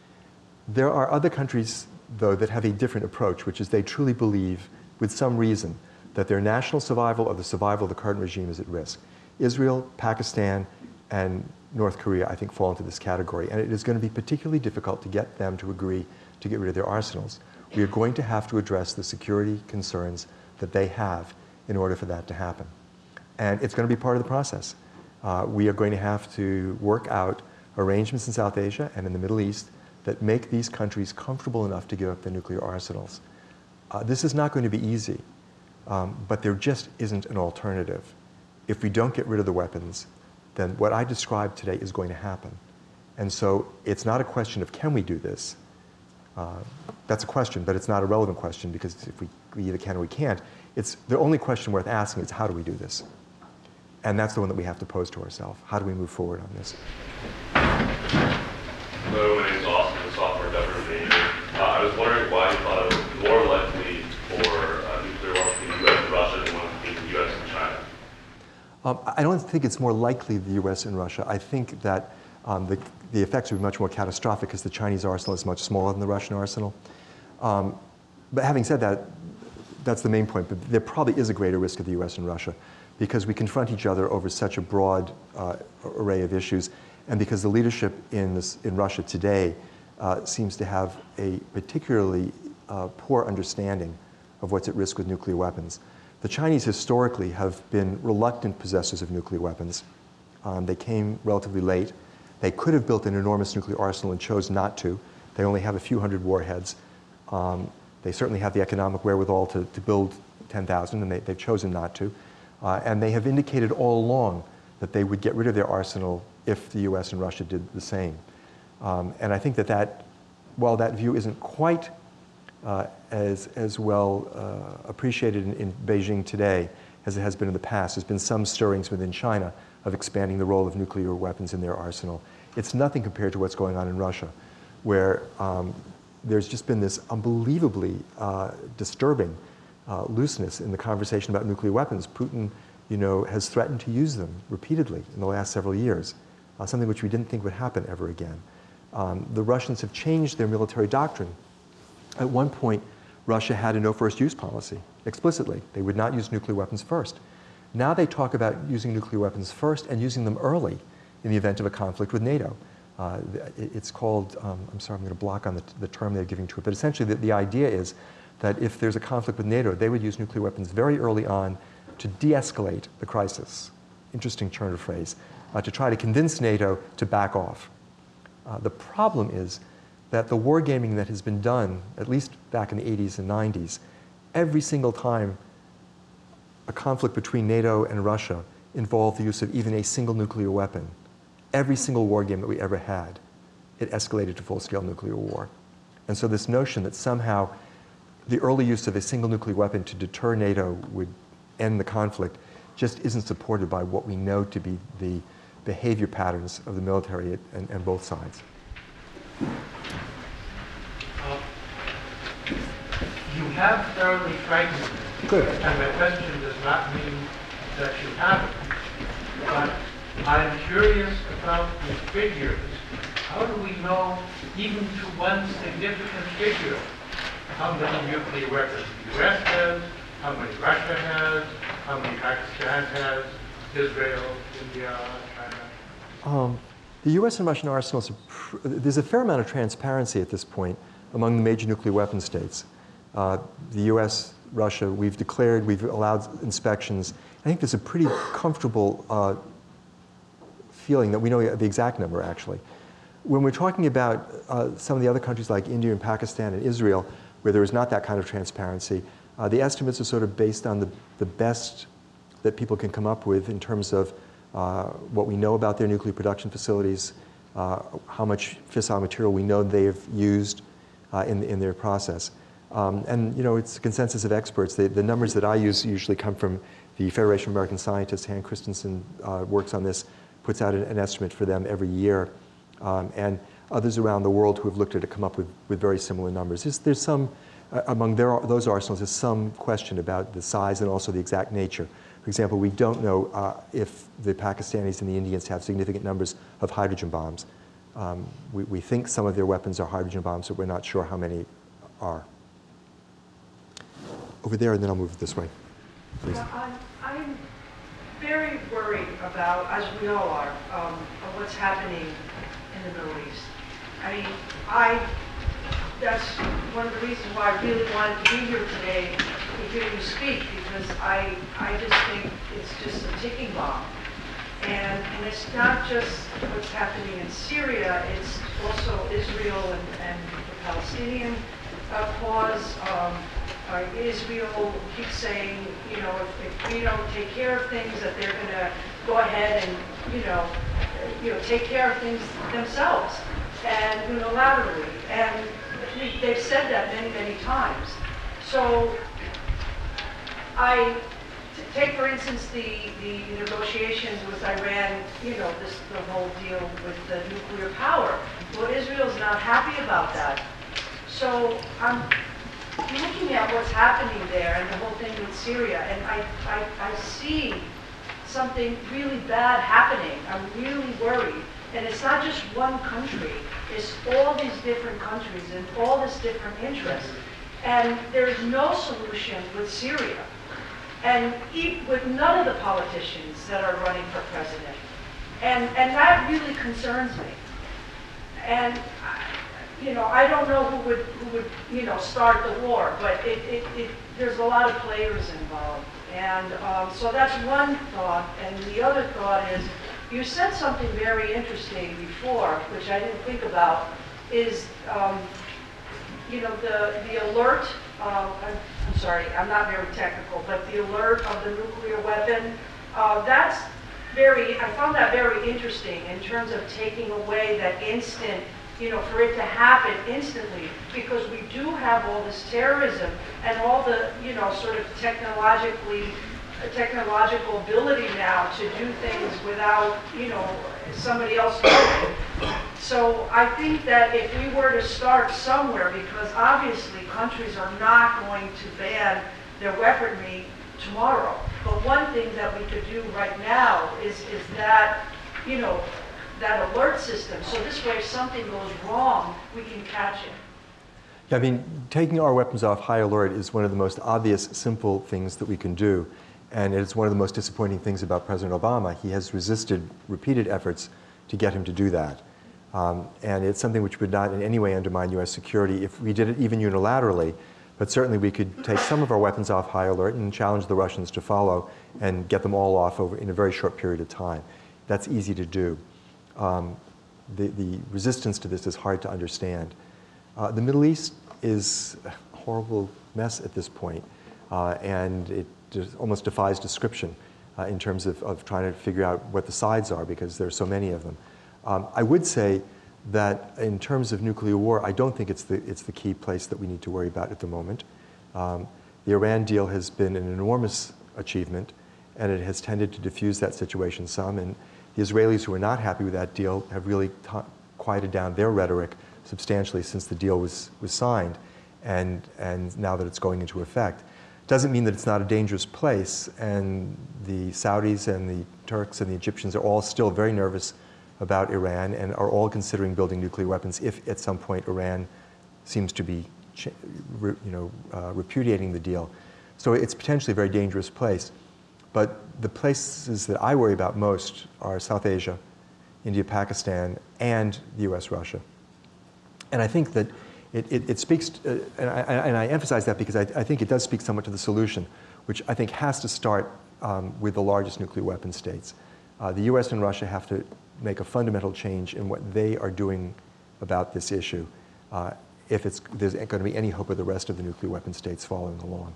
There are other countries, though, that have a different approach, which is they truly believe, with some reason, that their national survival or the survival of the current regime is at risk. Israel, Pakistan, and North Korea, I think, fall into this category. And it is going to be particularly difficult to get them to agree to get rid of their arsenals. We are going to have to address the security concerns that they have in order for that to happen. And it's going to be part of the process. Uh, we are going to have to work out arrangements in South Asia and in the Middle East that make these countries comfortable enough to give up their nuclear arsenals. Uh, this is not going to be easy, um, but there just isn't an alternative. If we don't get rid of the weapons, then what I described today is going to happen. And so it's not a question of can we do this. Uh, that's a question, but it's not a relevant question because if we, we either can or we can't. It's the only question worth asking is how do we do this? And that's the one that we have to pose to ourselves. How do we move forward on this? Hello, my name is Austin, I'm a software developer engineer. Uh, I was wondering why you thought it was more likely for uh, nuclear war between the U S and Russia than one between the U S and China. Um, I don't think it's more likely the U S and Russia. I think that um, the, the effects would be much more catastrophic because the Chinese arsenal is much smaller than the Russian arsenal. Um, but having said that, that's the main point, but there probably is a greater risk of the U S and Russia because we confront each other over such a broad uh, array of issues, and because the leadership in, this, in Russia today uh, seems to have a particularly uh, poor understanding of what's at risk with nuclear weapons. The Chinese historically have been reluctant possessors of nuclear weapons. Um, they came relatively late. They could have built an enormous nuclear arsenal and chose not to. They only have a few hundred warheads. Um, they certainly have the economic wherewithal to, to build ten thousand, and they, they've chosen not to. Uh, and they have indicated all along that they would get rid of their arsenal if the U S and Russia did the same. Um, and I think that, that while that view isn't quite uh, as, as well uh, appreciated in, in Beijing today as it has been in the past, there's been some stirrings within China of expanding the role of nuclear weapons in their arsenal. It's nothing compared to what's going on in Russia, where um, there's just been this unbelievably uh, disturbing uh, looseness in the conversation about nuclear weapons. Putin, you know, has threatened to use them repeatedly in the last several years, uh, something which we didn't think would happen ever again. Um, the Russians have changed their military doctrine. At one point, Russia had a no first use policy, explicitly. They would not use nuclear weapons first. Now they talk about using nuclear weapons first and using them early in the event of a conflict with NATO. Uh, it's called, um, I'm sorry, I'm going to block on the, the term they're giving to it, but essentially the, the idea is that if there's a conflict with NATO, they would use nuclear weapons very early on to de-escalate the crisis. Interesting turn of phrase. Uh, to try to convince NATO to back off. Uh, the problem is that the wargaming that has been done, at least back in the eighties and nineties, every single time a conflict between NATO and Russia involved the use of even a single nuclear weapon, every single war game that we ever had, it escalated to full-scale nuclear war. And so this notion that somehow the early use of a single nuclear weapon to deter NATO would end the conflict just isn't supported by what we know to be the behavior patterns of the military at, and, and both sides. Uh, you have thoroughly frightened me. Good. And my question does not mean that you haven't. But I'm curious about the figures. How do we know, even to one significant figure, how many nuclear weapons the U S has, how many Russia has, how many Pakistan has, Israel, India, China? Um, the U S and Russian arsenals, are pr there's a fair amount of transparency at this point among the major nuclear weapon states. Uh, the U S, Russia, we've declared, we've allowed inspections. I think there's a pretty comfortable uh, feeling that we know the exact number, actually. When we're talking about uh, some of the other countries like India and Pakistan and Israel, where there is not that kind of transparency, uh, the estimates are sort of based on the, the best that people can come up with in terms of uh, what we know about their nuclear production facilities, uh, how much fissile material we know they've used uh, in, in their process. Um, and, you know, it's a consensus of experts. The, the numbers that I use usually come from the Federation of American Scientists. Han Christensen uh, works on this, puts out an, an estimate for them every year. Um, and others around the world who have looked at it come up with, with very similar numbers. There's, there's some, uh, among their, those arsenals, there's some question about the size and also the exact nature. For example, we don't know uh, if the Pakistanis and the Indians have significant numbers of hydrogen bombs. Um, we, we think some of their weapons are hydrogen bombs, but we're not sure how many are. Over there, and then I'll move this way. Please. Yeah, I'm, I'm very worried about, as we all are, um, of what's happening in the Middle East. I mean, I, that's one of the reasons why I really wanted to be here today to hear you speak, because I, I just think it's just a ticking bomb. And, and it's not just what's happening in Syria, it's also Israel and, and the Palestinian uh, cause. Um, uh, Israel keeps saying, you know, if, if we don't take care of things, that they're going to go ahead and, you know, you know, take care of things themselves and unilaterally. And they've said that many, many times. So I take, for instance, the, the negotiations with Iran, you know, this the whole deal with the nuclear power. Well, Israel's not happy about that. So I'm looking at what's happening there and the whole thing with Syria, and I, I, I see something really bad happening. I'm really worried. And it's not just one country. It's all these different countries and all this different interest. And there's no solution with Syria. And e- with none of the politicians that are running for president. And, and that really concerns me. And, you know, I don't know who would, who would, you know, start the war, but it, it, it, there's a lot of players involved. And um, so that's one thought. And the other thought is, you said something very interesting before, which I didn't think about, is, um, you know, the, the alert, uh, I'm, I'm sorry, I'm not very technical, but the alert of the nuclear weapon, uh, that's very, I found that very interesting in terms of taking away that instant, you know, for it to happen instantly, because we do have all this terrorism and all the, you know, sort of technologically, technological ability now to do things without, you know, somebody else knowing. So I think that if we were to start somewhere, because obviously countries are not going to ban their weaponry tomorrow, but one thing that we could do right now is, is that, you know, that alert system. So this way, if something goes wrong, we can catch it. Yeah, I mean, taking our weapons off high alert is one of the most obvious, simple things that we can do. And it's one of the most disappointing things about President Obama. He has resisted repeated efforts to get him to do that. Um, and it's something which would not in any way undermine U S security if we did it even unilaterally. But certainly we could take some of our weapons off high alert and challenge the Russians to follow and get them all off over in a very short period of time. That's easy to do. Um, the, the resistance to this is hard to understand. Uh, the Middle East is a horrible mess at this point, uh, and it just almost defies description uh, in terms of, of trying to figure out what the sides are, because there are so many of them. Um, I would say that in terms of nuclear war, I don't think it's the, it's the key place that we need to worry about at the moment. Um, the Iran deal has been an enormous achievement, and it has tended to diffuse that situation some. And the Israelis who are not happy with that deal have really t- quieted down their rhetoric substantially since the deal was, was signed, and, and now that it's going into effect. Doesn't mean that it's not a dangerous place, and the Saudis and the Turks and the Egyptians are all still very nervous about Iran and are all considering building nuclear weapons if at some point Iran seems to be ch- re- you know, uh, repudiating the deal. So it's potentially a very dangerous place. But the places that I worry about most are South Asia, India, Pakistan, and the U S Russia. And I think that it, it, it speaks, to, uh, and, I, and I emphasize that because I, I think it does speak somewhat to the solution, which I think has to start um, with the largest nuclear weapon states. Uh, the U S and Russia have to make a fundamental change in what they are doing about this issue uh, if it's, there's going to be any hope of the rest of the nuclear weapon states following along.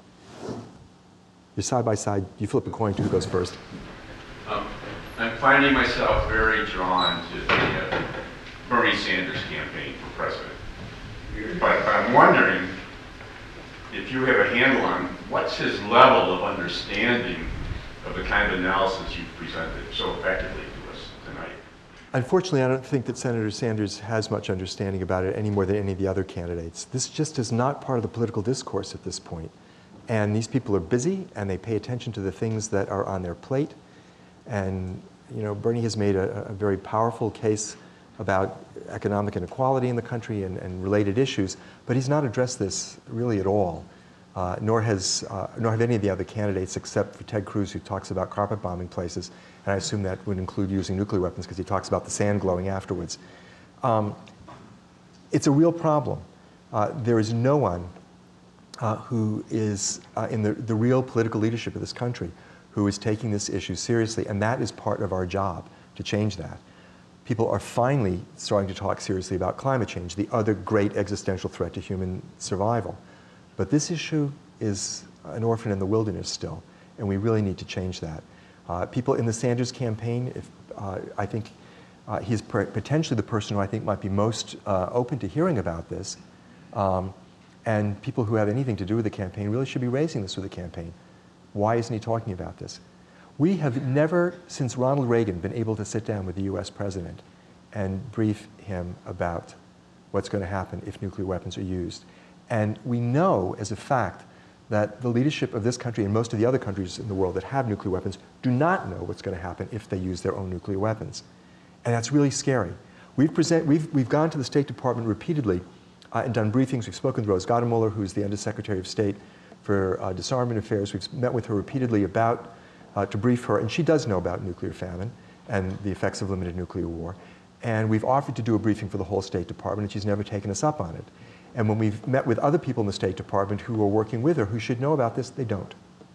You're side by side, you flip a coin to who goes first. Um, I'm finding myself very drawn to the uh, Bernie Sanders campaign for president. But I'm wondering if you have a handle on what's his level of understanding of the kind of analysis you've presented so effectively to us tonight. Unfortunately, I don't think that Senator Sanders has much understanding about it any more than any of the other candidates. This just is not part of the political discourse at this point. And these people are busy, and they pay attention to the things that are on their plate. And you know, Bernie has made a, a very powerful case about economic inequality in the country and, and related issues, but he's not addressed this really at all. Uh, nor has, uh, nor have any of the other candidates, except for Ted Cruz, who talks about carpet bombing places, and I assume that would include using nuclear weapons because he talks about the sand glowing afterwards. Um, it's a real problem. Uh, there is no one uh, who is uh, in the, the real political leadership of this country who is taking this issue seriously, and that is part of our job to change that. People are finally starting to talk seriously about climate change, the other great existential threat to human survival. But this issue is an orphan in the wilderness still, and we really need to change that. Uh, people in the Sanders campaign, if, uh, I think uh, he's per- potentially the person who I think might be most uh, open to hearing about this. Um, and people who have anything to do with the campaign really should be raising this with the campaign. Why isn't he talking about this? We have never, since Ronald Reagan, been able to sit down with the U S president and brief him about what's going to happen if nuclear weapons are used. And we know as a fact that the leadership of this country and most of the other countries in the world that have nuclear weapons do not know what's going to happen if they use their own nuclear weapons. And that's really scary. We've, present, we've, we've gone to the State Department repeatedly uh, and done briefings. We've spoken with Rose Gottemoeller, who's the Undersecretary of State for uh, Disarmament Affairs. We've met with her repeatedly about, uh, to brief her, and she does know about nuclear famine and the effects of limited nuclear war. And we've offered to do a briefing for the whole State Department, and she's never taken us up on it. And when we've met with other people in the State Department who are working with her, who should know about this, they don't.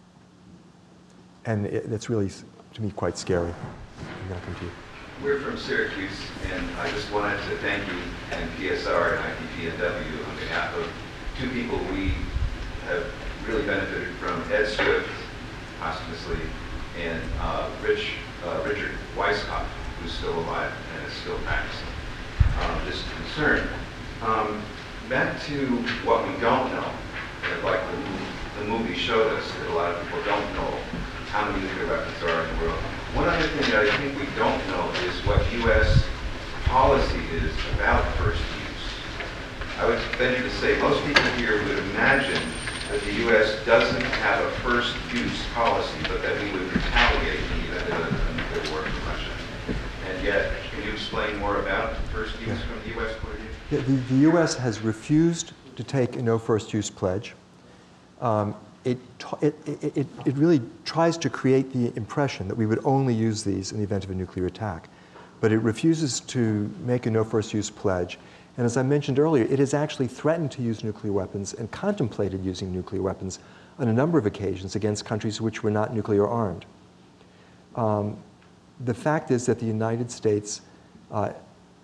And it, it's really, to me, quite scary. I'm going to come to you. We're from Syracuse, and I just wanted to thank you and P S R and I P P N W on behalf of two people we have really benefited from, Ed Swift, posthumously, and uh, Rich, uh, Richard Weisskopf, who's still alive and is still practicing. Um, just concerned. Um, back to what we don't know, and like the movie, the movie showed us that a lot of people don't know how many nuclear weapons there are in the world. One other thing that I think we don't know is what U S policy is about first use. I would venture to say most people here would imagine that the U S doesn't have a first use policy, but that we would retaliate in the event of a nuclear war from Russia. And yet, can you explain more about first use Yeah. from the U S point of view? Yeah, the, the U S has refused to take a no first use pledge. Um, it, it, it, it, it really tries to create the impression that we would only use these in the event of a nuclear attack. But it refuses to make a no first use pledge. And as I mentioned earlier, it has actually threatened to use nuclear weapons and contemplated using nuclear weapons on a number of occasions against countries which were not nuclear armed. Um, the fact is that the United States uh,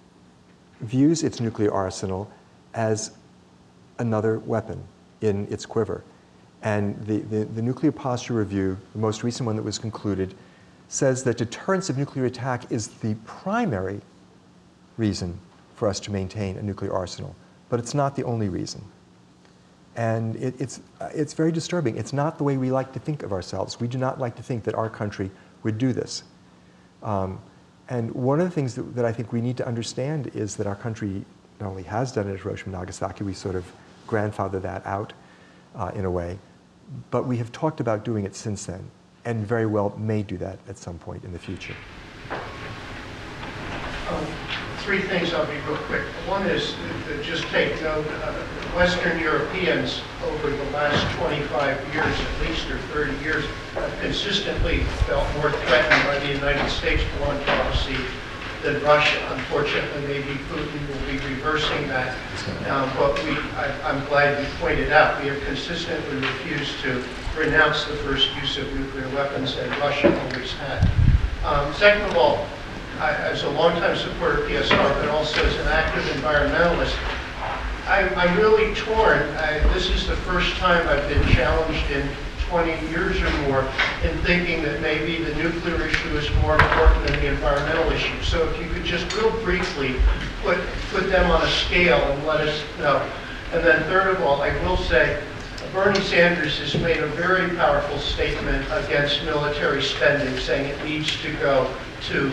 views its nuclear arsenal as another weapon in its quiver. And the, the, the Nuclear Posture Review, the most recent one that was concluded, says that deterrence of nuclear attack is the primary reason for us to maintain a nuclear arsenal, but it's not the only reason. And it, it's, uh, it's very disturbing. It's not the way we like to think of ourselves. We do not like to think that our country would do this. Um, and one of the things that, that I think we need to understand is that our country not only has done it at Hiroshima and Nagasaki, we sort of grandfather that out uh, in a way, but we have talked about doing it since then, and very well may do that at some point in the future. Um, three things, I'll be real quick. One is to just take note, uh, Western Europeans over the last twenty-five years, at least, or thirty years, have consistently felt more threatened by the United States foreign policy than Russia. Unfortunately, maybe Putin will be reversing that. Um, but we, I, I'm glad you pointed out, we have consistently refused to renounce the first use of nuclear weapons, and Russia always had. Um, second of all, I, as a longtime supporter of P S R, but also as an active environmentalist, I, I'm really torn. I, this is the first time I've been challenged in twenty years or more in thinking that maybe the nuclear issue is more important than the environmental issue. So if you could just real briefly put, put them on a scale and let us know. And then third of all, I will say, Bernie Sanders has made a very powerful statement against military spending, saying it needs to go to,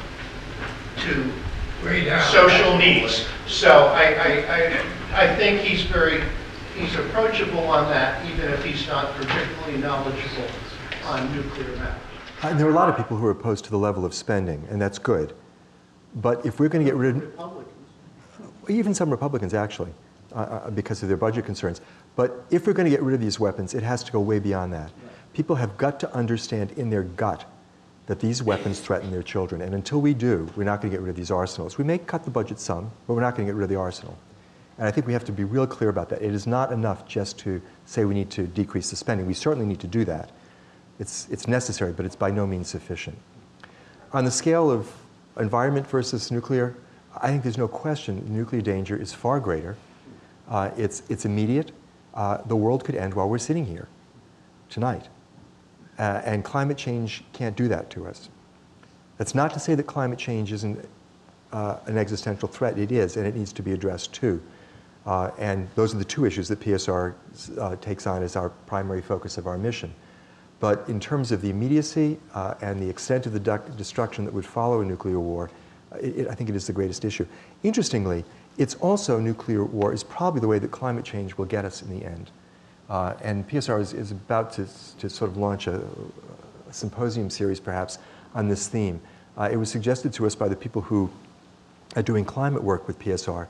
to social needs. So I, I, I, I think he's very, he's approachable on that, even if he's not particularly knowledgeable on nuclear matters. And there are a lot of people who are opposed to the level of spending, and that's good. But if we're going to get rid of... Republicans. Even some Republicans, actually, uh, because of their budget concerns. But if we're going to get rid of these weapons, it has to go way beyond that. People have got to understand in their gut that these weapons threaten their children. And until we do, we're not going to get rid of these arsenals. We may cut the budget some, but we're not going to get rid of the arsenal. And I think we have to be real clear about that. It is not enough just to say we need to decrease the spending. We certainly need to do that. It's, it's necessary, but it's by no means sufficient. On the scale of environment versus nuclear, I think there's no question nuclear danger is far greater. Uh, it's, it's immediate. Uh, the world could end while we're sitting here tonight. Uh, and climate change can't do that to us. That's not to say that climate change isn't uh, an existential threat. It is, and it needs to be addressed too. Uh, and those are the two issues that P S R uh, takes on as our primary focus of our mission. But in terms of the immediacy uh, and the extent of the destruction that would follow a nuclear war, it, it, I think it is the greatest issue. Interestingly, it's also nuclear war is probably the way that climate change will get us in the end. Uh, and P S R is, is about to, to sort of launch a, a symposium series, perhaps, on this theme. Uh, it was suggested to us by the people who are doing climate work with P S R,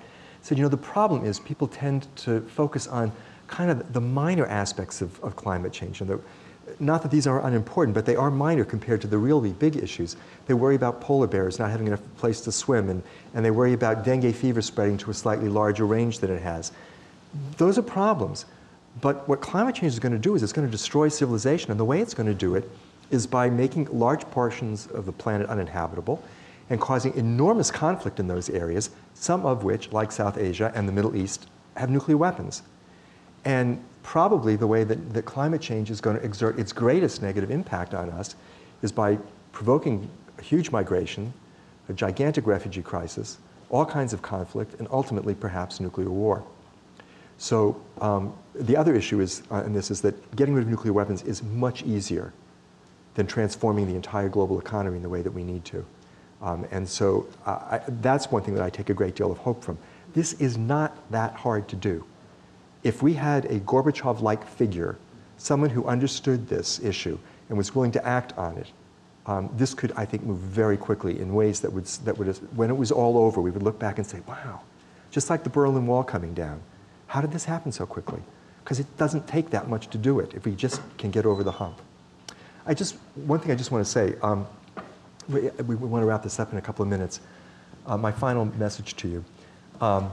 said, you know, the problem is people tend to focus on kind of the minor aspects of, of climate change. And the, not that these are unimportant, but they are minor compared to the really big issues. They worry about polar bears not having enough place to swim, and, and they worry about dengue fever spreading to a slightly larger range than it has. Those are problems. But what climate change is going to do is it's going to destroy civilization, and the way it's going to do it is by making large portions of the planet uninhabitable and causing enormous conflict in those areas, some of which, like South Asia and the Middle East, have nuclear weapons. And probably the way that, that climate change is going to exert its greatest negative impact on us is by provoking a huge migration, a gigantic refugee crisis, all kinds of conflict, and ultimately perhaps nuclear war. So um, the other issue is, uh, in this is that getting rid of nuclear weapons is much easier than transforming the entire global economy in the way that we need to. Um, and so uh, I, that's one thing that I take a great deal of hope from. This is not that hard to do. If we had a Gorbachev-like figure, someone who understood this issue and was willing to act on it, um, this could, I think, move very quickly in ways that would, that would, when it was all over, we would look back and say, wow, just like the Berlin Wall coming down, how did this happen so quickly? Because it doesn't take that much to do it if we just can get over the hump. I just, one thing I just want to say, um, we, we want to wrap this up in a couple of minutes. Uh, my final message to you. Um,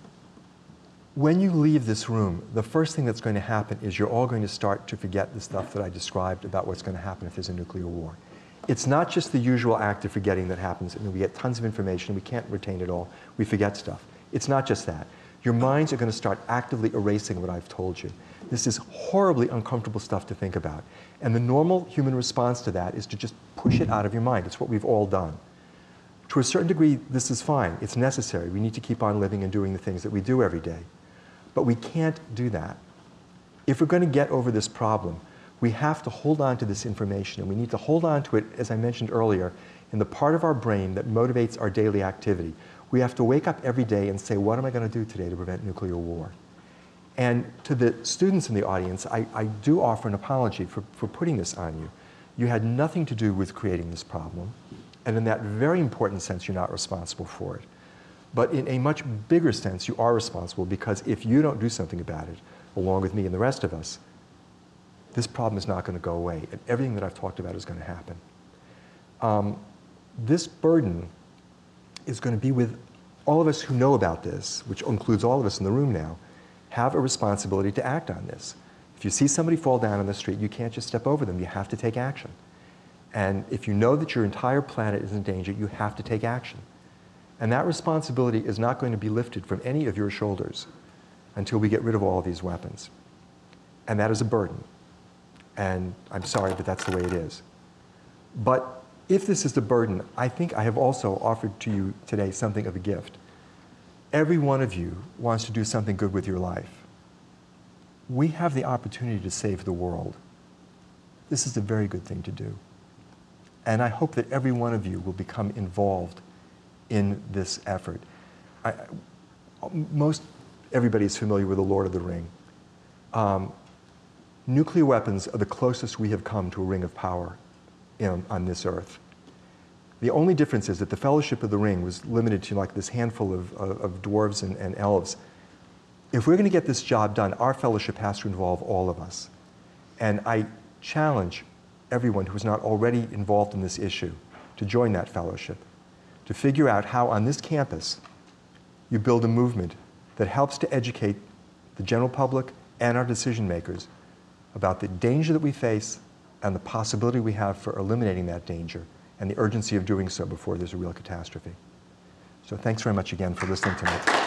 when you leave this room, the first thing that's going to happen is you're all going to start to forget the stuff that I described about what's going to happen if there's a nuclear war. It's not just the usual act of forgetting that happens. I mean, we get tons of information, we can't retain it all, we forget stuff. It's not just that. Your minds are going to start actively erasing what I've told you. This is horribly uncomfortable stuff to think about. And the normal human response to that is to just push it out of your mind. It's what we've all done. To a certain degree, this is fine. It's necessary. We need to keep on living and doing the things that we do every day. But we can't do that. If we're going to get over this problem, we have to hold on to this information, and we need to hold on to it, as I mentioned earlier, in the part of our brain that motivates our daily activity. We have to wake up every day and say, what am I going to do today to prevent nuclear war? And to the students in the audience, I, I do offer an apology for, for putting this on you. You had nothing to do with creating this problem, and in that very important sense, you're not responsible for it. But in a much bigger sense, you are responsible, because if you don't do something about it, along with me and the rest of us, this problem is not going to go away, and everything that I've talked about is going to happen. Um, this burden is going to be with all of us who know about this, which includes all of us in the room now, have a responsibility to act on this. If you see somebody fall down on the street, you can't just step over them. You have to take action. And if you know that your entire planet is in danger, you have to take action. And that responsibility is not going to be lifted from any of your shoulders until we get rid of all of these weapons. And that is a burden. And I'm sorry, but that's the way it is. But if this is the burden, I think I have also offered to you today something of a gift. Every one of you wants to do something good with your life. We have the opportunity to save the world. This is a very good thing to do. And I hope that every one of you will become involved in this effort. I, most everybody is familiar with The Lord of the Ring. Um, nuclear weapons are the closest we have come to a ring of power in, on this earth. The only difference is that the Fellowship of the Ring was limited to like this handful of, of, of dwarves and, and elves. If we're going to get this job done, our fellowship has to involve all of us. And I challenge everyone who is not already involved in this issue to join that fellowship, to figure out how on this campus you build a movement that helps to educate the general public and our decision makers about the danger that we face and the possibility we have for eliminating that danger and the urgency of doing so before there's a real catastrophe. So thanks very much again for listening tonight.